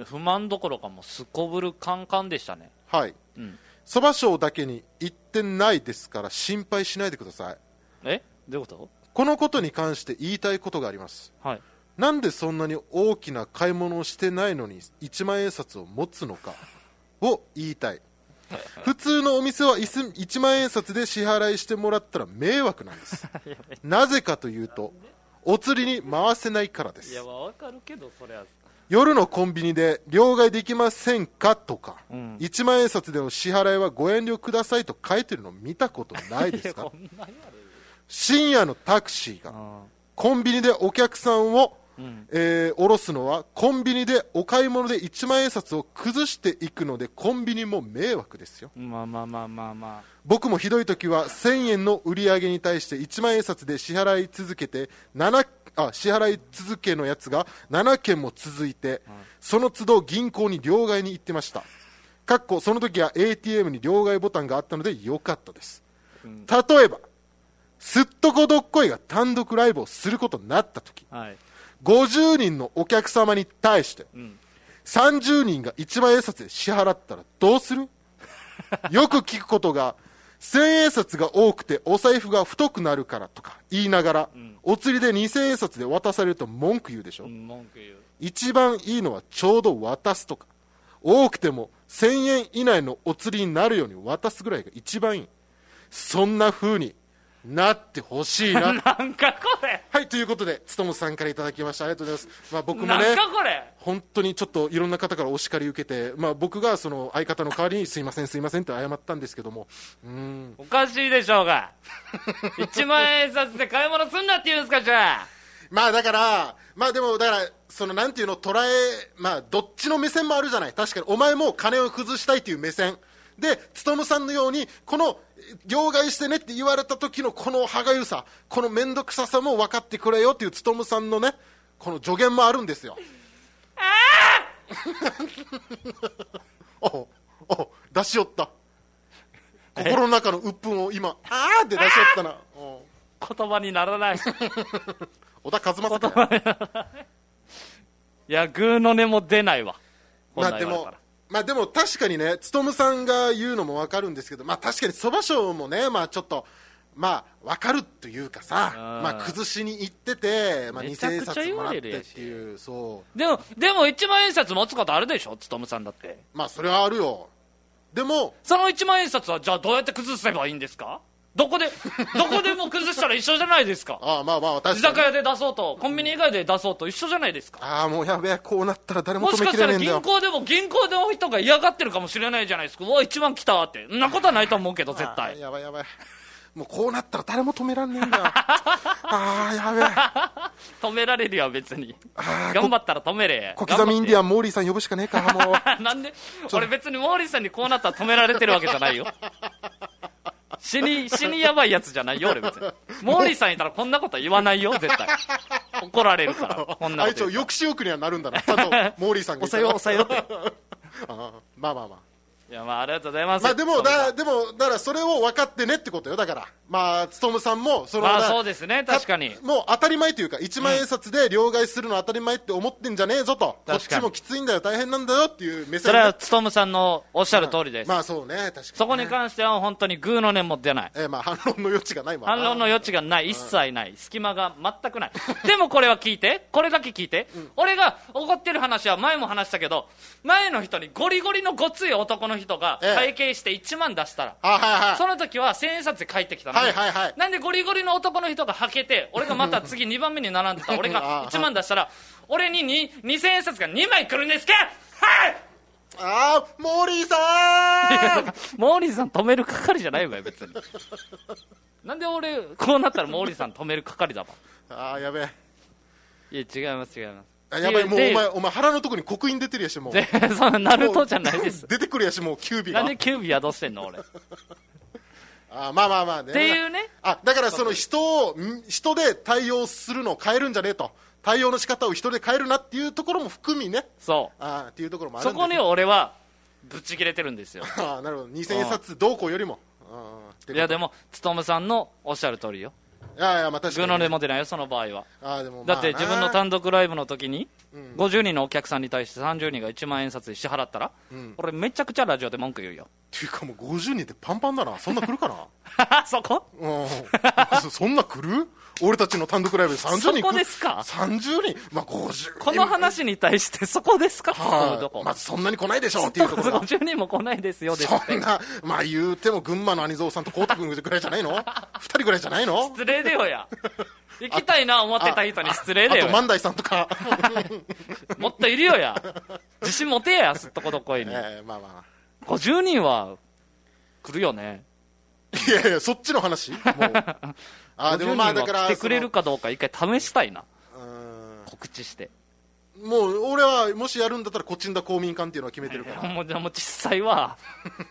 不満どころかもうすこぶるカンカンでしたね。 はい。そば賞だけにいってんないですから心配しないでください。 えどういうこと？ このことに関して言いたいことがあります。 はい。 なんでそんなに大きな買い物をしてないのにいちまんえん札を持つのかを言いたい。普通のお店はいちまんえん札で支払いしてもらったら迷惑なんです。なぜかというとお釣りに回せないからです。 いやわかるけどそれは夜のコンビニで両替できませんかとか、うん、いちまんえん札での支払いはご遠慮くださいと書いてるの見たことないですか？深夜のタクシーがコンビニでお客さんを、うんえー、降ろすのはコンビニでお買い物でいちまんえん札を崩していくのでコンビニも迷惑ですよ。 まあまあまあまあまあ僕もひどい時はせんえんの売り上げに対していちまんえん札で支払い続けて 7, あ支払い続けのやつがななけんも続いて、その都度銀行に両替に行ってました。かっこその時は エーティーエム に両替ボタンがあったので良かったです、うん、例えばすっとこどっこいが単独ライブをすることになった時、はい、ごじゅうにんのお客様に対して、うん、さんじゅうにんがいちまんえん札で支払ったらどうするよく聞くことがせんえん札が多くてお財布が太くなるからとか言いながら、うん、お釣りでにせんえん札で渡されると文句言うでしょ、うん、文句言う。一番いいのはちょうど渡すとか、多くてもせんえん以内のお釣りになるように渡すぐらいが一番いい。そんな風になってほしいななんかこれ。 はい、ということでつとむさんからいただきました。ありがとうございます。まあ、僕もねなんかこれ本当にちょっといろんな方からお叱り受けて、まあ、僕がその相方の代わりにすいませんすいませんって謝ったんですけども、うーんおかしいでしょうがいちまんえん札で買い物すんなって言うんですか。じゃあまあだからまあでもだからそのなんていうの捉え、まあどっちの目線もあるじゃない。確かにお前も金を崩したいという目線で、つとむさんのようにこの両替してねって言われた時のこの歯がゆさ、この面倒くささも分かってくれよっていうつとむさんのねこの助言もあるんですよ。おお出しよった、心の中の鬱憤を今あーって出しよったな。 言葉にならない小田和正かよ。 いやグーの音も出ないわ。 まあでもまあでも確かにねつとむさんが言うのも分かるんですけど、まあ確かにそば賞もねまあちょっとまあ分かるというかさ、まあ崩しに行ってて、まあ、にせんえん札もらってっていう、そうでもでもいちまんえん札持つことあるでしょつとむさんだって。 まあそれはあるよ。でもそのいちまんえん札はじゃあどうやって崩せばいいんですか。どこでどこでも崩したら一緒じゃないですか。 ああまあまあ確かに居酒屋で出そうとコンビニ以外で出そうと一緒じゃないですか。 ああもうやべえ、こうなったら誰も止めきれねえんだよ。 もしかしたら銀行でも銀行の人が嫌がってるかもしれないじゃないですか。うわ一番来たってそんなことはないと思うけど絶対。 やばいやばい、もうこうなったら誰も止めらんねえんだよ。ああやべえ止められるよ別に。頑張ったら止めれ。 小刻みインディアンモーリーさん呼ぶしかねえかもうなんで俺別にモーリーさんにこうなったら止められてるわけじゃないよ。死に死にやばいやつじゃないよ俺別に。モーリーさんいたらこんなこと言わないよ絶対。怒られるからこんなこと。 あいつ抑止力にはなるんだな。ちゃんとモーリーさんがいたら抑えよう抑えようってあまあまあまあいやまあありがとうございます。 まあでもだでもだからそれを分かってねってことよ。だからまあつとむさんもそのまあそうですね確かにもう当たり前というかいちまんえん札で両替するの当たり前って思ってんじゃねえぞと、こっちもきついんだよ大変なんだよっていう目線で。 それはつとむさんのおっしゃる通りです。 まあ、まあそうね確かにね。 そこに関しては本当にグーの音も出ない。 えー、まあ反論の余地がないもん。 反論の余地がない、一切ない隙間が全くないでもこれは聞いてこれだけ聞いて、うん、俺が怒ってる話は前も話したけど前の人にゴリゴリのごつい男の人が会計していちまん出したら、 えーはいはい、 その時はせんえん札で返ってきたの、 はいはいはい、 なんでゴリゴリの男の人がはけて俺がまた次にばんめに並んでた俺がいちまん出したら俺ににせんえん札がにまい来るんですか。はいあーモーリーさんモーリーさん止める係じゃないわよ別に。なんで俺こうなったらモーリーさん止める係だわ。 あーやべえ。いや違います違います。 あやばいもうお前お前腹のとこに刻印出てるやしもうそんなナルトじゃないです。 出てくるやしもうキュービがなんでキュービ宿してんの俺。 あまあまあまあね。 っていうね。 あだからその人を人で対応するのを変えるんじゃねえと、対応の仕方を人で変えるなっていうところも含みね。 そうあっていうところもあるんですよ。 そこに俺はぶち切れてるんですよ。 あなるほどにせんえん札どうこうよりも。 いやでもつとむさんのおっしゃる通りよ。 いやいやまあ確かに、ね、 グーの音も出ないよその場合は。 あでもだって自分の単独ライブの時に、 うん、 ごじゅうにんのお客さんに対してさんじゅうにんがいちまんえん札で支払ったら、うん、俺めちゃくちゃラジオで文句言うよ。 っていうかもうごじゅうにんってパンパンだな。そんな来るかなそこ、 うん、そんな来る。俺たちの単独ライブでさんじゅうにんそこですか。 さんじゅうにん、まあ、ごじゅうにんこの話に対してそこですか、 はあ、まずそんなに来ないでしょっていうところごじゅうにんも来ないですよですって。 そんなまあ言うても群馬の兄蔵さんと光太君ぐらいじゃないのふたりぐらいじゃないの。 失礼でよや。行きたいな思ってた人に失礼でよ。 あと万代さんとかもっといるよや。自信持てやすっとこどこいに、 えー、まあまあごじゅうにんは来るよね。 いやいやそっちの話もうあでもまあだから来てくれるかどうか一回試したいな。告知してもう俺はもしやるんだったらコチンダ公民館っていうのは決めてるから。 もうじゃあもう実際は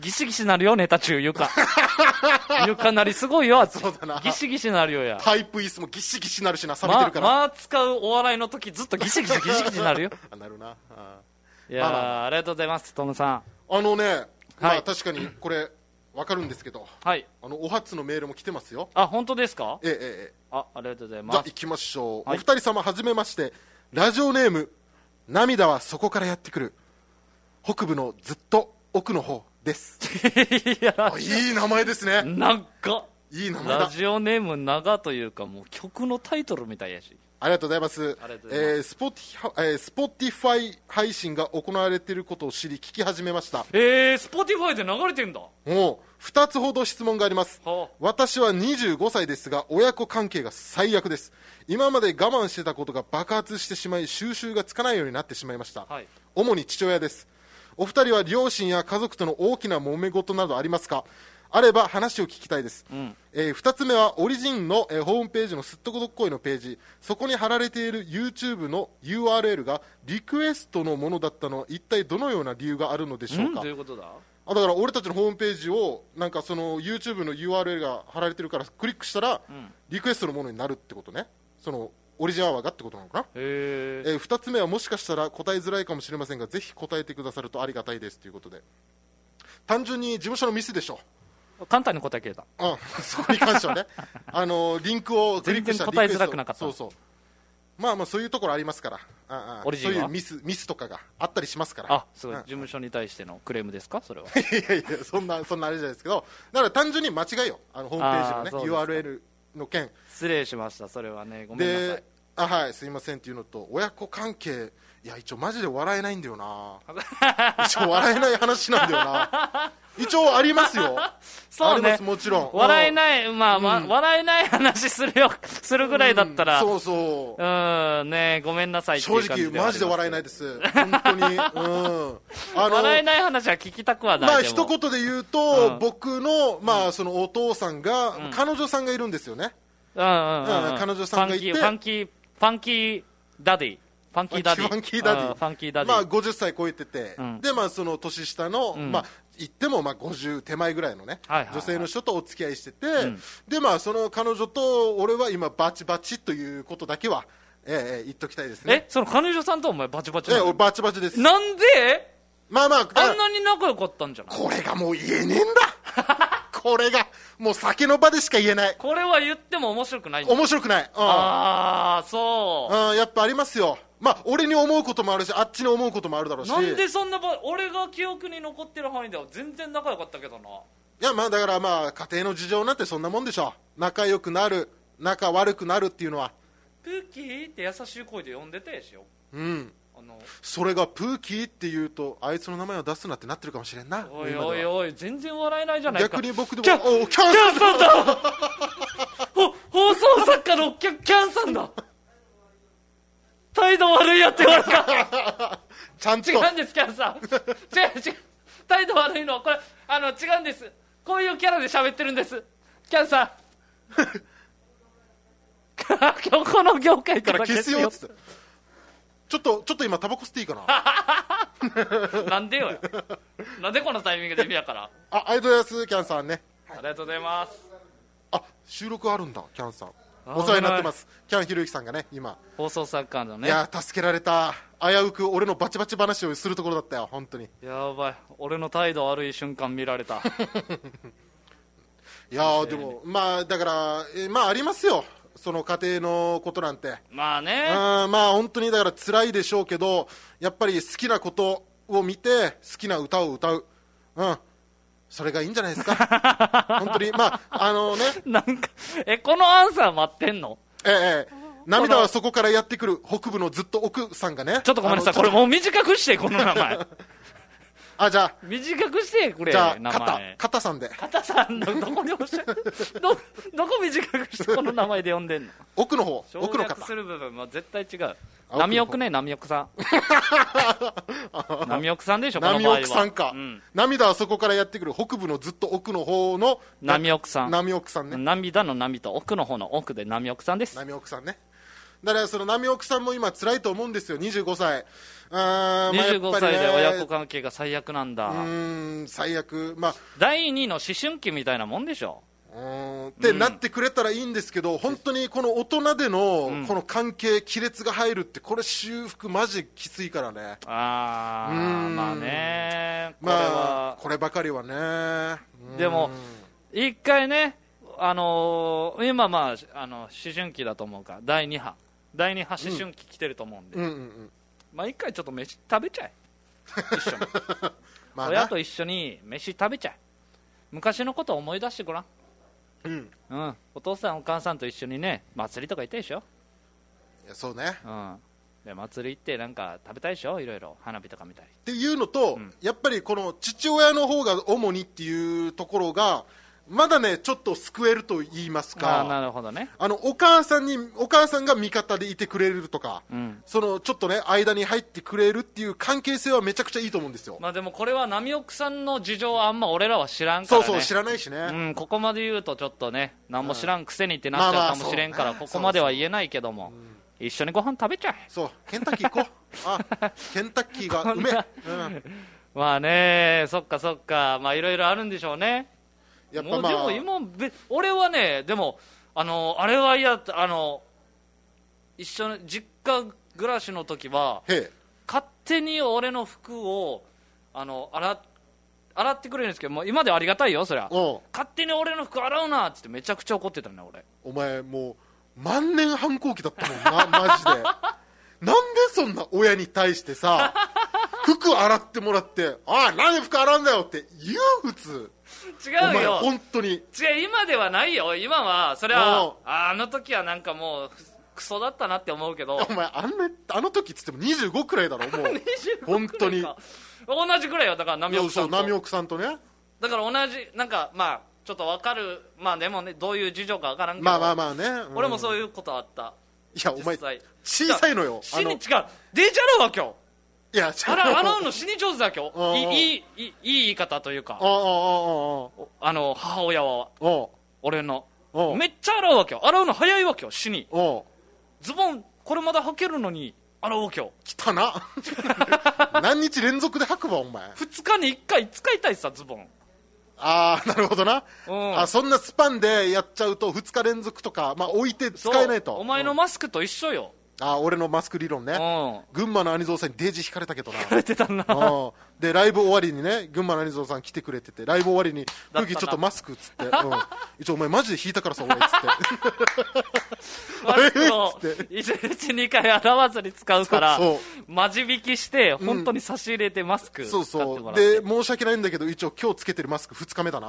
ギシギシなるよネタ中床床なりすごいよあっち。 そうだな、 ギシギシなるよや。 パイプ椅子もギシギシなるしな、錆びてるから、 ままあ使うお笑いの時ずっとギシギシギシギシなるよあなるなあいやー、 まあまあまあありがとうございますトムさん。 あのね、まあ、 はい確かにこれ分かるんですけど、 はい。 あのお初のメールも来てますよ。 あ、本当ですか。 ええええあ、ありがとうございじゃあます。 行きましょう、 はいお二人様はじめまして。ラジオネーム涙はそこからやってくる、北部のずっと奥の方ですいやあいい名前ですね、 なんかいい名前だ。 ラジオネーム長というかもう曲のタイトルみたいやし。 ありがとうございます。 ありがとうございますえースポティファえースポティファイ配信が行われていることを知り聞き始めました。 えー、スポティファイで流れてんだ。 もうふたつほど質問があります。 はあ、 私はにじゅうごさいですが親子関係が最悪です。今まで我慢してたことが爆発してしまい収拾がつかないようになってしまいました、 はい。 主に父親です。お二人は両親や家族との大きな揉め事などありますか。あれば話を聞きたいです、 うんえー、ふたつめはオリジンの、えーホームページのすっとこどっこいのページ、そこに貼られている YouTube の ユーアールエル がリクエストのものだったのは一体どのような理由があるのでしょうか。 どういうことだ。 あだから俺たちのホームページをなんかその YouTube の ユーアールエル が貼られてるからクリックしたら、 うんリクエストのものになるってことね。そのオリジンアワーがってことなのかな。 へえー、ふたつめはもしかしたら答えづらいかもしれませんがぜひ答えてくださるとありがたいですということで、単純に事務所のミスでしょ。 ー、簡単に答え切れた。 うん、そこに関してはねあのリンクをクリックした全然答えづらくなかったリクエストそうそうまあまあそういうところありますから、ああオリジンはそういうミスミスとかがあったりしますから。 あ、すごい。 うん事務所に対してのクレームですかそれは。 いやいやそんなそんなあれじゃないですけど、だから単純に間違いよ、あのホームページのねあーそうですかユーアールエル の件失礼しました。それはね、ごめんなさでい。 あはいすいませんっていうのと、親子関係いや一応マジで笑えないんだよな一応笑えない話なんだよな一応ありますよそうねありますもちろん笑えいない、まあ、まうん笑えない話するよ、するぐらいだったら、 そうそううん、ね、ごめんなさいってい正う感じ直マジで笑えないいです本当に、うん、あの笑えない話は聞きたくはない。 まあでも一言で言うと、 うん僕のまあそのお父さんが、 ん彼女さんがいるんですよね。 うんうんうんうん彼女さんがいてファンキー、ファンキー、ファンキーダディ。ファンキーダディ。 ファンキーダディうんファンキーダディ。 まあごじゅっさい超えてて、 うんでまあその年下の、 んまあ言ってもまあごじゅう手前ぐらいのね、 はいはいはい女性の人とお付き合いしてて、 んでまあその彼女と俺は今バチバチということだけは、ええ言っときたいですね。 え、その彼女さんとお前バチバチなのええ俺バチバチです。 なんでまあまあだからあんなに仲良かったんじゃない。 これがもう言えねえんだこれがもう酒の場でしか言えない。 これは言っても面白くないんだ。 面白くない。うんああ、そう。 うん、やっぱありますよ。まあ俺に思うこともあるし、あっちに思うこともあるだろうし。 なんでそんなば、俺が記憶に残ってる範囲では全然仲良かったけどな。 いやまあだからまあ家庭の事情なんてそんなもんでしょ。仲良くなる仲悪くなるっていうのは。 プーキーって優しい声で呼んでたやしよ。 うん。 あの、 それがプーキーって言うとあいつの名前を出すなってなってるかもしれんな。 おい今ではおいおい、全然笑えないじゃないか。 逆に僕でもキャンおキャンキャンさんだほ放送作家のキャキャンさんだ態度悪いやって言われたちゃんと違うんです、キャンさん。違う違う。態度悪いのは、これ、あの、違うんです。こういうキャラで喋ってるんです。キャンさん。今日この業界かからら消すよっつって。ちょっとちょっと今タバコ吸っていいかな。 なんでよ。なんでこのタイミングで見やから。 あありがとうございますキャンさんね。 ありがとうございます。 あ収録あるんだキャンさん。 あお世話になってますキャンひろゆきさんがね今。 放送作家のね。 いや助けられた。危うく俺のバチバチ話をするところだったよ本当に。 やばい。俺の態度悪い瞬間見られた。 いやーでもまあだからえーまあありますよその家庭のことなんて。 まあね。 うんまあ本当にだから辛いでしょうけどやっぱり好きなことを見て好きな歌を歌う、うんそれがいいんじゃないですか本当にまああのねなんか、え、このアンサー待ってんの？ ええええ涙はそこからやってくる北部のずっと奥さんがねちょっとごめんなさい。 あのこれもう短くして、この名前。 あじゃあ短くしてくれ、 じゃあ名肩前。 肩さんで片さんのどこにおっしゃるど、どこ短くしてこの名前で呼んでんの？ 奥の方省奥の方略する部分は絶対違う。 あ波奥ね、波奥さん。波奥さんでしょ、この波場合は。 奥さんか、 うん。 涙はそこからやってくる北部のずっと奥の方の波奥さん。 波奥さんね涙の波と奥の方の奥で波奥さんです。 波奥さんねだからその波奥さんも今辛いと思うんですよ、にじゅうごさい。あ、 にじゅうごさいで親子関係が最悪なんだ。 うーん、最悪、まあ、 だいにの思春期みたいなもんでしょ。 うーんってなってくれたらいいんですけど、うん、本当にこの大人でのこの関係、亀裂が入るって、これ修復マジきついからね。 ああ、まあね、 これは、まあ、こればかりはね。 でも一回ね、あのー、今まああの思春期だと思うからだいに波だいに波思春期来てると思うんで、うんうんうんうん、まあ一回ちょっと飯食べちゃえ一緒にまあ親と一緒に飯食べちゃえ。昔のことを思い出してごらん。うんうん、お父さんお母さんと一緒にね祭りとか行ったでしょ。 いやそうね、 うん、で祭り行ってなんか食べたいでしょ、いろいろ花火とか見たりっていうのと、うん、やっぱりこの父親の方が主にっていうところがまだねちょっと救えると言いますか。 あ、なるほどね。 あのお母さんにお母さんが味方でいてくれるとか、うん、そのちょっとね間に入ってくれるっていう関係性はめちゃくちゃいいと思うんですよ。 まあでもこれは波奥さんの事情はあんま俺らは知らんからね。 そうそう知らないしね、 うん、ここまで言うとちょっとね何も知らんくせにってなっちゃうかもしれんから、ここまでは言えないけども、うん、一緒にご飯食べちゃえ。 そうケンタッキー行こうあケンタッキーがうめえ、うん、 まあね、そっかそっか、まあいろいろあるんでしょうね。 やっぱまあ、 もうでも今俺はね、でもあのあれは嫌だった。あの一緒に実家暮らしの時は勝手に俺の服をあの洗洗ってくれるんですけど、もう今ではありがたいよそりゃ。勝手に俺の服洗うなっつってめちゃくちゃ怒ってたね俺。 お前もう万年反抗期だったもんなマジでなんでそんな親に対してさ服洗ってもらってああなんで服洗うんだよって言う。普通違うよ本当に違う。 今ではないよ。今はそれは あ, あの時はなんかもうクソだったなって思うけど、 お前あのあの時っつってもにじゅうごくらいだろもう本当に同じくらいよ。だから波奥さんと波奥さんとね、 だから同じなんかまあちょっと分かる。まあでもねどういう事情か分からんけど、 まあまあまあね、うん、 俺もそういうことあった。 いやお前小さいのよ。 死に違うデジャラは今日いや洗洗うの死に上手だ今日。いいいいいい言い方というか、あの母親は俺のめっちゃ洗うわけよ。洗うの早いわけよ。死にズボンこれまだ履けるのに洗うわけよ。 汚な何日連続で履くわお前。 ふつかにいっかい使いたいさズボン。 ああなるほどな、うん、あそんなスパンでやっちゃうとふつか連続とか、まあ、置いて使えないと。 お前のマスクと一緒よ。 あ俺のマスク理論ね、うん、群馬の兄蔵さんにデージ引かれたけどな。 引かれてたな。 でライブ終わりにね群馬の兄蔵さん来てくれてて、ライブ終わりに風紀ちょっとマスクっつって、うん、一応お前マジで引いたからさ俺っつってマスクをいちにちにかい洗わずに使うからマジ引きして本当に差し入れてマスク使ってもらって、うん、そうそうで申し訳ないんだけど一応今日つけてるマスクふつかめだな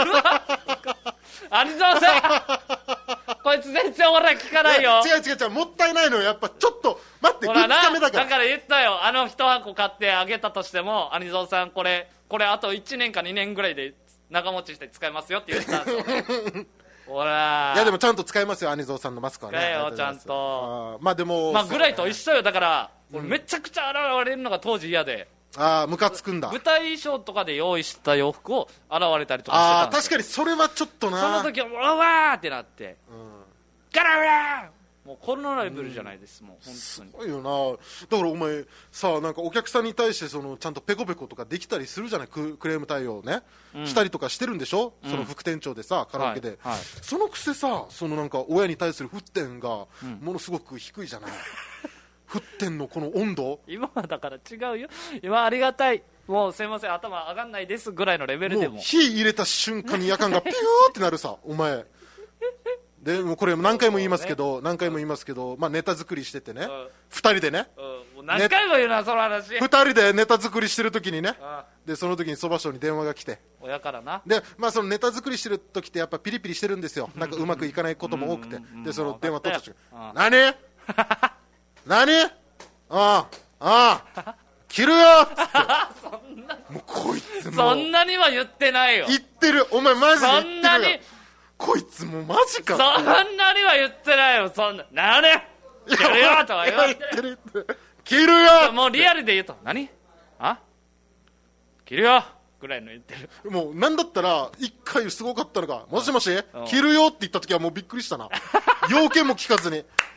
兄蔵さんこいつ全然俺は聞かないよ。 違う違う違うもったいないのよ。やっぱちょっと待ってふつかめだから。 だから言ったよ、あの一箱買ってあげたとしても兄蔵さんこれこれあといちねんかにねんぐらいで長持ちして使えますよって言ったんですよほらいやでもちゃんと使えますよ兄蔵さんのマスクはね。 使えよちゃんと。 あまあでもまあぐらいと一緒よ。だから、うん、俺めちゃくちゃ洗われるのが当時嫌で。 ああムカつくんだ。 舞台衣装とかで用意した洋服を洗われたりとかしてたんですよ。 あ確かにそれはちょっとな。 その時はわわーってなって、うん、ガラガラもうコロナレベルじゃないです、うん、もう本当にすごいよな。だからお前さなんかお客さんに対してそのちゃんとペコペコとかできたりするじゃない。 ク, クレーム対応ね、うん、したりとかしてるんでしょ、うん、その副店長でさカラオケで、はいはい、そのくせさそのなんか親に対する沸点がものすごく低いじゃない、うん沸点のこの温度。 今はだから違うよ。今ありがたいもうすいません頭上がんないですぐらいのレベルでももう火入れた瞬間に夜間がピューってなるさお前でもうこれ何回も言いますけど、ね、何回も言いますけど、まあ、ネタ作りしててね、うん、ふたりでね、 うん、もう何回も言うなその話。 ふたりでネタ作りしてる時にね、うん、でその時にそば賞に電話が来て親からなで、まあ、そのネタ作りしてる時ってやっぱピリピリしてるんですよ。なんかうまくいかないことも多くて、でその電話取った瞬間何何ああああ切るよっつってそんなもうこいつもそんなには言ってないよ。 言ってるお前マジで言ってるよ。そんなにこいつもうマジか。 そんなには言ってないよ。そんな何切るよとか言われてる切るよもうリアルで言うと何あ切るよぐらいの言ってる。 もうなんだったら一回すごかったのがもしもし切るよって言った時はもうびっくりしたな要件も聞かずに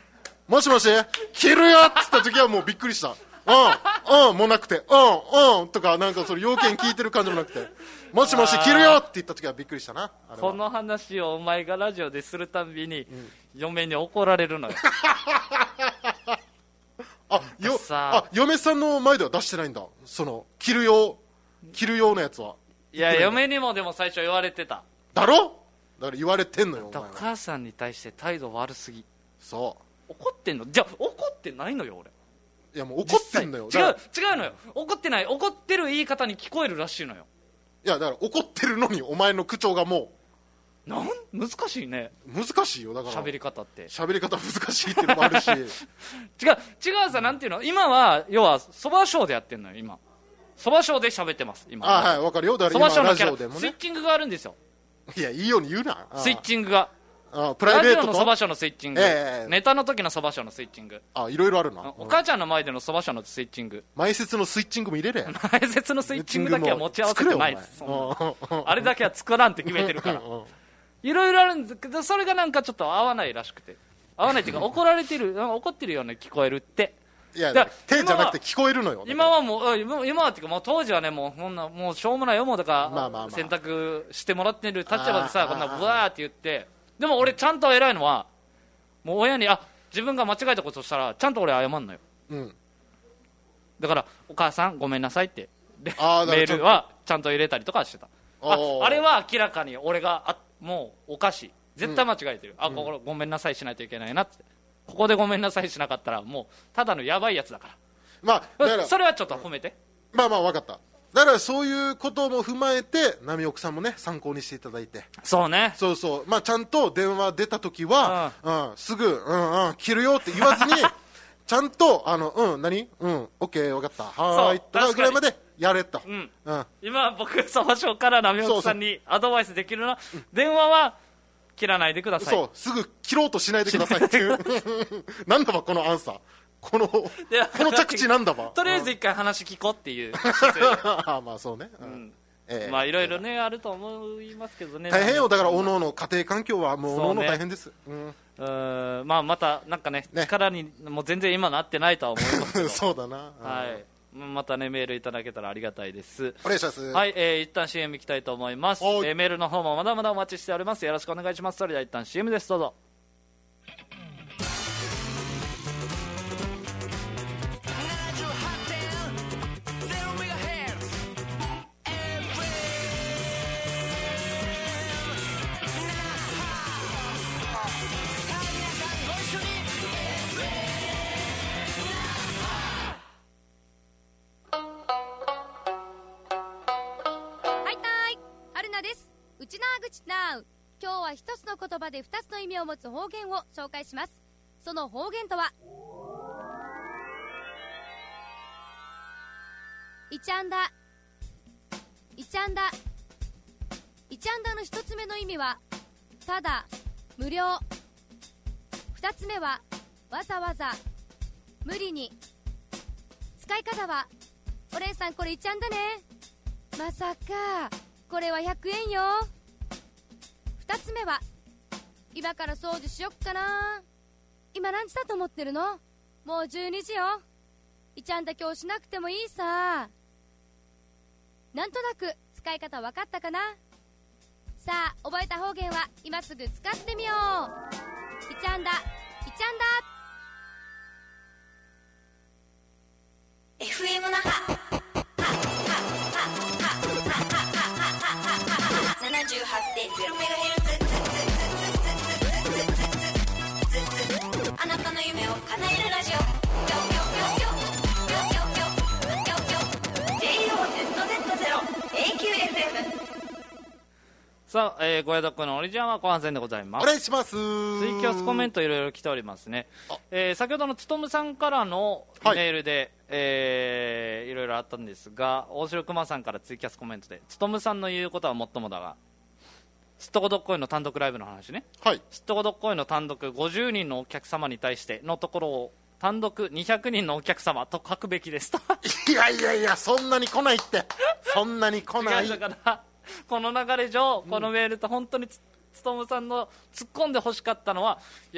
もしもし切るよっつった時はもうびっくりした。うんうんもなくてうんうんとかなんかそれ要件聞いてる感じもなくてもしもし切るよって言った時はびっくりしたな。あれはこの話をお前がラジオでするたんびに、うん、嫁に怒られるのよあよあ嫁さんの前では出してないんだ、その切るよ切るようなやつは。 いや嫁にもでも最初言われてただろ。だから言われてんのよ。 お母さんに対して態度悪すぎ。 そう怒ってんの。じゃあ怒ってないのよ俺。 いやもう怒ってんのよ。 違う違うのよ。怒ってない。怒ってる言い方に聞こえるらしいのよ。 いやだから怒ってるのにお前の口調がもうなん難しいね。 難しいよ。だから喋り方って喋り方難しいっていうのもあるし違う違うさ、なんていうの、今は要はそばショーでやってんのよ。今そばショーで喋ってます今。 あはいわかるよ。だから今ラジオでもねスイッチングがあるんですよ。 いやいいように言うな。 スイッチングがあプライベートとラジオのそばショーのスイッチング、 えー、 ネタの時のそばショーのスイッチング。 あいろいろあるな。 お母ちゃんの前でのそばショーのスイッチング、 前説のスイッチングも入れれや前説のスイッチングだけは持ち合わせてないです。あれだけは作らんって決めてるからいろいろあるんですけど、それがなんかちょっと合わないらしくて、合わないっていうか怒られてる怒ってるように聞こえるって。 いや手じゃなくて聞こえるのよ。 今はもう今はっていうかもう当時はねもうこんなもうしょうもないよもうだから、まあまあまあ、選択してもらってる立場でさこんなブワーって言って、でも俺ちゃんと偉いのはもう親にあ自分が間違えたことしたらちゃんと俺謝んのよ、うん、だからお母さんごめんなさいってでメールはちゃんと入れたりとかしてた。 あ, あれは明らかに俺があもうおかしい絶対間違えてる、うん、あここごめんなさいしないといけないなって、ここでごめんなさいしなかったらもうただのやばいやつだから、 まあ、だからそれはちょっと褒めて。 まあまあ分かった。だからそういうことも踏まえて波奥さんもね参考にしていただいて。 そうねそうそう、まあ、ちゃんと電話出た時は、うんうん、すぐ、うんうん、切るよって言わずにちゃんとあのうん何うんオッケー分かったはーいとかぐらいまでやれと、うんうん、今僕そばショーから波奥さんにアドバイスできるのは電話は切らないでください。 そうすぐ切ろうとしないでくださいっていうなんだばこのアンサー、このこの着地なんだばとりあえず一回話聞こうっていうあまあそうね、うん、 えー、まあいろいろねあると思いますけどね。 大変よ。だからおのおの家庭環境はもうおのおの大変です。う、ね、 うん、まあまたなんか ね, ね力にもう全然今なってないとは思いますけどそうだな、 はい、またねメールいただけたらありがたいです。 お願いします。 はい、えー、一旦 シーエム いきたいと思います。えー、メールの方もまだまだお待ちしております。よろしくお願いします。それでは一旦 シーエム です。どうぞ。 うちなーぐちなう。今日は一つの言葉で二つの意味を持つ方言を紹介します。その方言とは、いちゃんだ。いちゃんだ。いちゃんだの一つ目の意味はただ、無料。二つ目はわざわざ、無理に。使い方は、お姉さんこれいちゃんだね。まさかこれはひゃくえんよ。二つ目は、今から掃除しよっかな。今何時だと思ってるの？もうじゅうにじよ。いちゃんだ今日しなくてもいいさ。なんとなく使い方わかったかな？さあ覚えた方言は今すぐ使ってみよう。いちゃんだ、いちゃんだ。 エフエム 那覇ななじゅうはちてんゼロメガヘルツ。あなたの夢を叶えるラジオ。ジェイオーゼットゼットゼロ エーキューエフエム。 さあ、えー、ごやどっこのオリジナルは後半戦でございます。 お願いします。 ツイキャスコメントいろいろ来ておりますね。えー、先ほどのつとむさんからのメールで、はい、えー、いろいろあったんですが、大城熊さんからツイキャスコメントで、つとむさんの言うことはもっともだが、すっとこどっこいの単独ライブの話ね。 はい。 すっとこどっこいの単独ごじゅうにんのお客様に対してのところを単独にひゃくにんのお客様と書くべきですと。 いやいやいや、そんなに来ないって。そんなに来ない。 だからこの流れ上、このメールと本当につ、つとむさんの突っ込んでほしかったのは、いや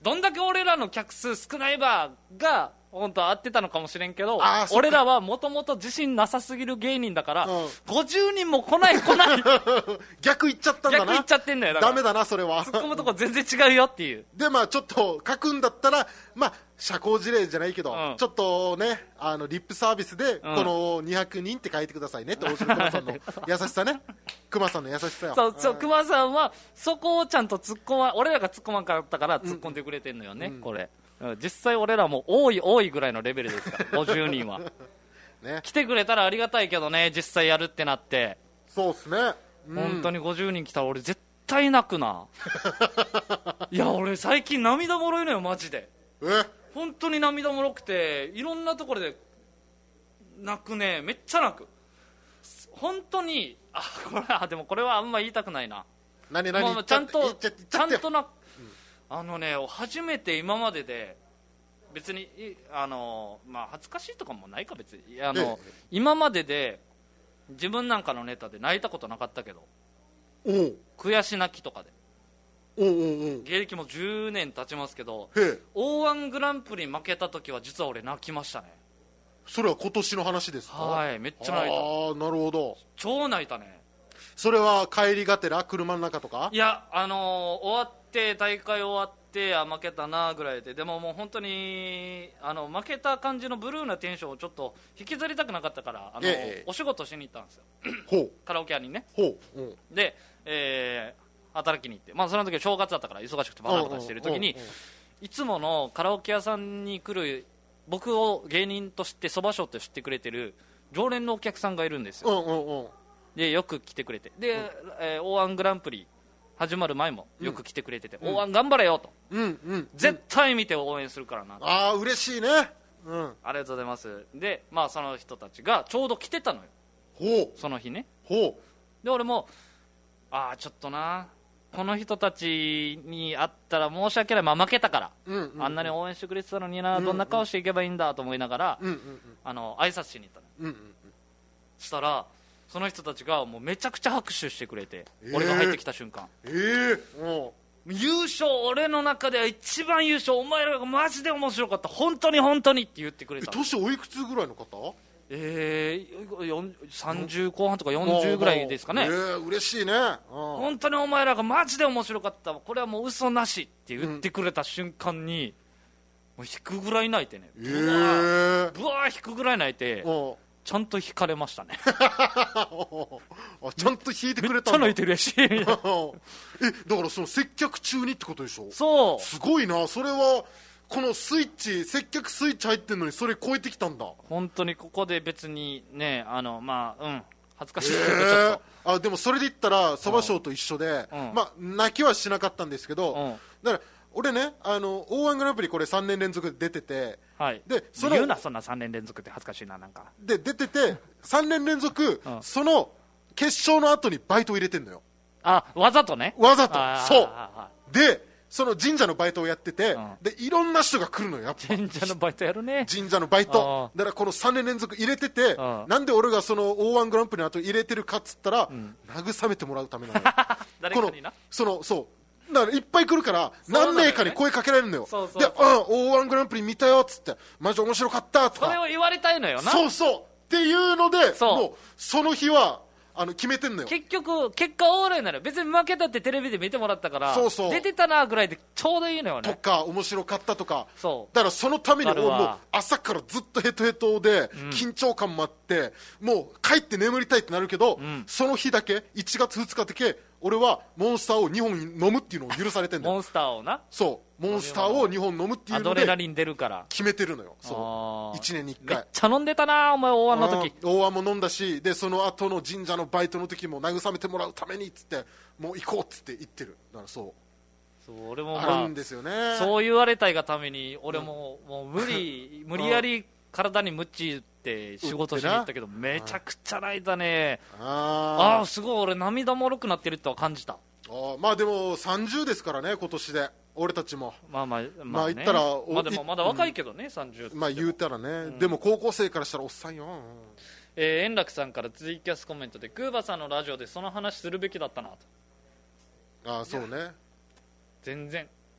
どんだけ俺らの客数少ないばが本当は合ってたのかもしれんけど、 あーそっか俺らはもともと自信なさすぎる芸人だから、 うんごじゅうにんも来ない来ない逆言っちゃったんだな。 逆言っちゃってんだよ。だからダメだなそれは。 突っ込むとこ全然違うよっていう。 でまあちょっと書くんだったらまあ社交辞令じゃないけど、 うんちょっとねあのリップサービスでこのにひゃくにんって書いてくださいねって大城熊さんの優しさね。熊さんの優しさよ。 そうそう、 ん熊さんはそこをちゃんと突っ込ま俺らが突っ込まんかったから突っ込んでくれてんのよね、これ。うん実際俺らも多い多いぐらいのレベルですからごじゅうにんはね、 来てくれたらありがたいけどね、実際やるってなって、 そうっすね、うん、 本当にごじゅうにん来たら俺絶対泣くないや俺最近涙もろいのよマジで。 え本当に涙もろくていろんなところで泣くね、めっちゃ泣く本当に。あこれはでもこれはあんま言いたくないな。 何何まあちゃんとちちゃんとな、あのね初めて今までで別にいあの、まあ、恥ずかしいとかもないか別にあの、 ええ今までで自分なんかのネタで泣いたことなかったけど、 おう悔し泣きとかでおうおうおう芸歴もじゅうねん経ちますけど、 へえオーワン グランプリ負けた時は実は俺泣きましたね。 それは今年の話ですか。 はいめっちゃ泣いた。 ああなるほど。 超泣いたね。 それは帰りがてら車の中とか。 いやあのー終わって大会終わってあ負けたなぐらいで、でももう本当にあの負けた感じのブルーなテンションをちょっと引きずりたくなかったからあの、 ええお仕事しに行ったんですよほうカラオケ屋にね。 ほう、うん、 で、えー働きに行って、まあ、その時は正月だったから忙しくてバタバタしてる時にうんうんうんいつものカラオケ屋さんに来る僕を芸人としてそば賞と知ってくれてる常連のお客さんがいるんですよ。 うんうんうんでよく来てくれてで、えー、オーワン グランプリ始まる前もよく来てくれてて、オーワン 頑張れよと、 うんうん絶対見て応援するからな、 ああ嬉しいね。うんありがとうございます。でまあその人たちがちょうど来てたのよほうその日ね。 ほで俺もああちょっとなこの人たちに会ったら申し訳ない、まあ、負けたから、 う、うんうんうん、 あんなに応援してくれてたのにな、 うんうんどんな顔していけばいいんだと思いながら、 うんうんうんあの挨拶しに行ったの。 うんうんしたらその人たちがもうめちゃくちゃ拍手してくれて、 えー俺が入ってきた瞬間ええー、 優勝俺の中では一番優勝お前らがマジで面白かった本当に本当にって言ってくれえた。 年おいくつぐらいの方。 えー、よんさんじゅう後半とかよんじゅうぐらいですかね。 えー、嬉しいね。うん本当にお前らがマジで面白かったこれはもう嘘なしって言ってくれた瞬間に、もう引くぐらい泣いてね、 えブワーーブワー引くぐらい泣いてうんちゃんと引かれましたねあちゃんと弾いてくれたんだ。 めっちゃ泣いてるやしえだからその接客中にってことでしょ。 そうすごいな。それはこのスイッチ接客スイッチ入ってんのにそれ超えてきたんだ。 本当にここで別にねあのまあうん恥ずかしいけどちょっえーと、 あでもそれで言ったらそば賞と一緒で、 うんまあ泣きはしなかったんですけど、 うんだから俺ねあの オーワン グランプリこれさんねん連続で出てて、 はい、 でその言うなそんなさんねん連続って恥ずかしいななんか。 で出ててさんねん連続、 うんその決勝の後にバイトを入れてんのよ、 あわざとねわざと。 あーそうあでその神社のバイトをやってて、 うんでいろんな人が来るのよやっぱ神社のバイトやるね神社のバイトあだからこのさんねん連続入れてて、 うんなんで俺がその オーワン グランプリの後入れてるかっつったら、慰めてもらうためなのよこの誰かになそのそうだからいっぱい来るからそうなのよね何名かに声かけられるのよ。 そうそうで、うん、オーワン グランプリ見たよっつってマジ面白かったとそれかを言われたいのよな。 そうそうっていうのでそうもうその日はあの決めてんのよ。 結局結果オーライなの別に負けたってテレビで見てもらったからそうそう出てたなぐらいでちょうどいいのよとね。 か面白かったとかそうだからそのためにわかるわもう朝からずっとヘトヘトで緊張感もあって、もう帰って眠りたいってなるけど、 んその日だけいちがつふつかだけ俺はモンスターをにほん飲むっていうのを許されてんだよモンスターをなそうモンスターをにほん飲むっていうアのでドレナリン出るから決めてるのよ。 あそーういちねんにいっめっかいちゃ飲んでたなお前大湾の時。 うん大湾も飲んだしでその後の神社のバイトの時も慰めてもらうためにっつってもう行こうっつって言ってる。だからそうそう俺もあまあるんですよね。 そう言われたいがために俺ももう無理無理やり体にムチって仕事しに行ったけどめちゃくちゃ泣いたね。あああすごい俺涙もろくなってるとは感じた。 あーまあでもさんじゅうですからね今年で俺たちもまあまあまあね言ったらおまあでもまだ若いけどね、さんじゅうってまあ言うたらね、でも高校生からしたらおっさんよ。 えー円楽さんからツイキャスコメントでクーバさんのラジオでその話するべきだったなと。 ああそうね全然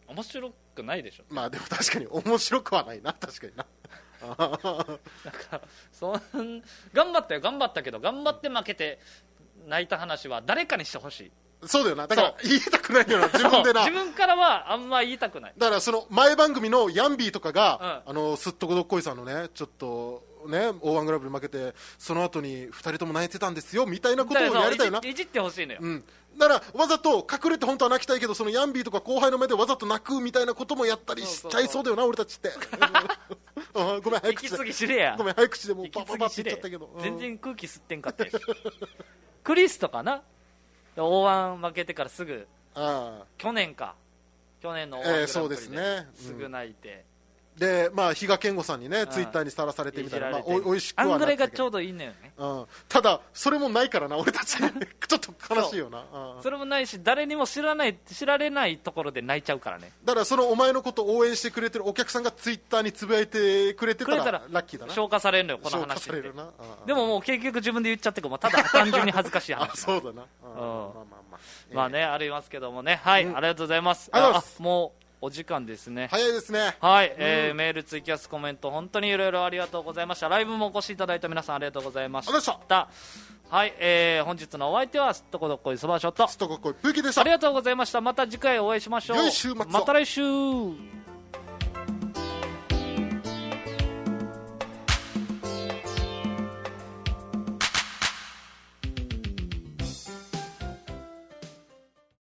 面白くないでしょ。 まあでも確かに面白くはないな、確かにな。 なんかそん頑張ったよ頑張ったけど、頑張って負けて泣いた話は誰かにしてほしい。 そうだよな、だから言いたくないよな、自分でな。 自分からはあんま言いたくない。 だからその前番組のヤンビーとかが、 うん、 あのすっとこどっこいさんのね、ちょっとね、オーワングラブに負けてその後にふたりとも泣いてたんですよみたいなことをやりたいな。 いじってほしいのよ、 うん、だからわざと隠れて本当は泣きたいけど、そのヤンビーとか後輩の目でわざと泣くみたいなこともやったりしちゃいそうだよな、俺たちってごめん、早口で息継ぎしれや、 ごめん、早口でもうパパパって言っちゃったけど、うん、 全然空気吸ってんかったよクリスとかな、オーワン負けてからすぐ、 あ去年か去年のオーワングランプリで、 えー、そうですね、うん、 すぐ泣いて、 で、まあ、比嘉健吾さんにね、ツイッターにさらされてみたいな、まあ、おおいしくはなあんぐらいったけど、 がちょうどいいのよね、 うん、ただそれもないからな、俺たちちょっと悲しいよな、うん、 それもないし、誰にも知らない知られないところで泣いちゃうからね。 だからそのお前のことを応援してくれてるお客さんがツイッターにつぶやいてくれてたらラッキーだな。 消化されるのよこの話って。 消化されるな、うん、 でももう結局自分で言っちゃってるから、もうただ単純に恥ずかしい話あそうだな、うん、まあままあまあ、 えー、まあね、ありますけどもね、はい、うん、ありがとうございます。 ああもうお時間ですね。 早いですね。 はい、うん、えー、メール、ツイキャス、コメント本当にいろいろありがとうございました。ライブもお越しいただいた皆さんありがとうございました。はい、えー、本日のお相手はすっとこどっこいそばショット、 すっとこどっこいプーキーでした。 ありがとうございました。また次回お会いしましょう。 良い週末を。 また来週。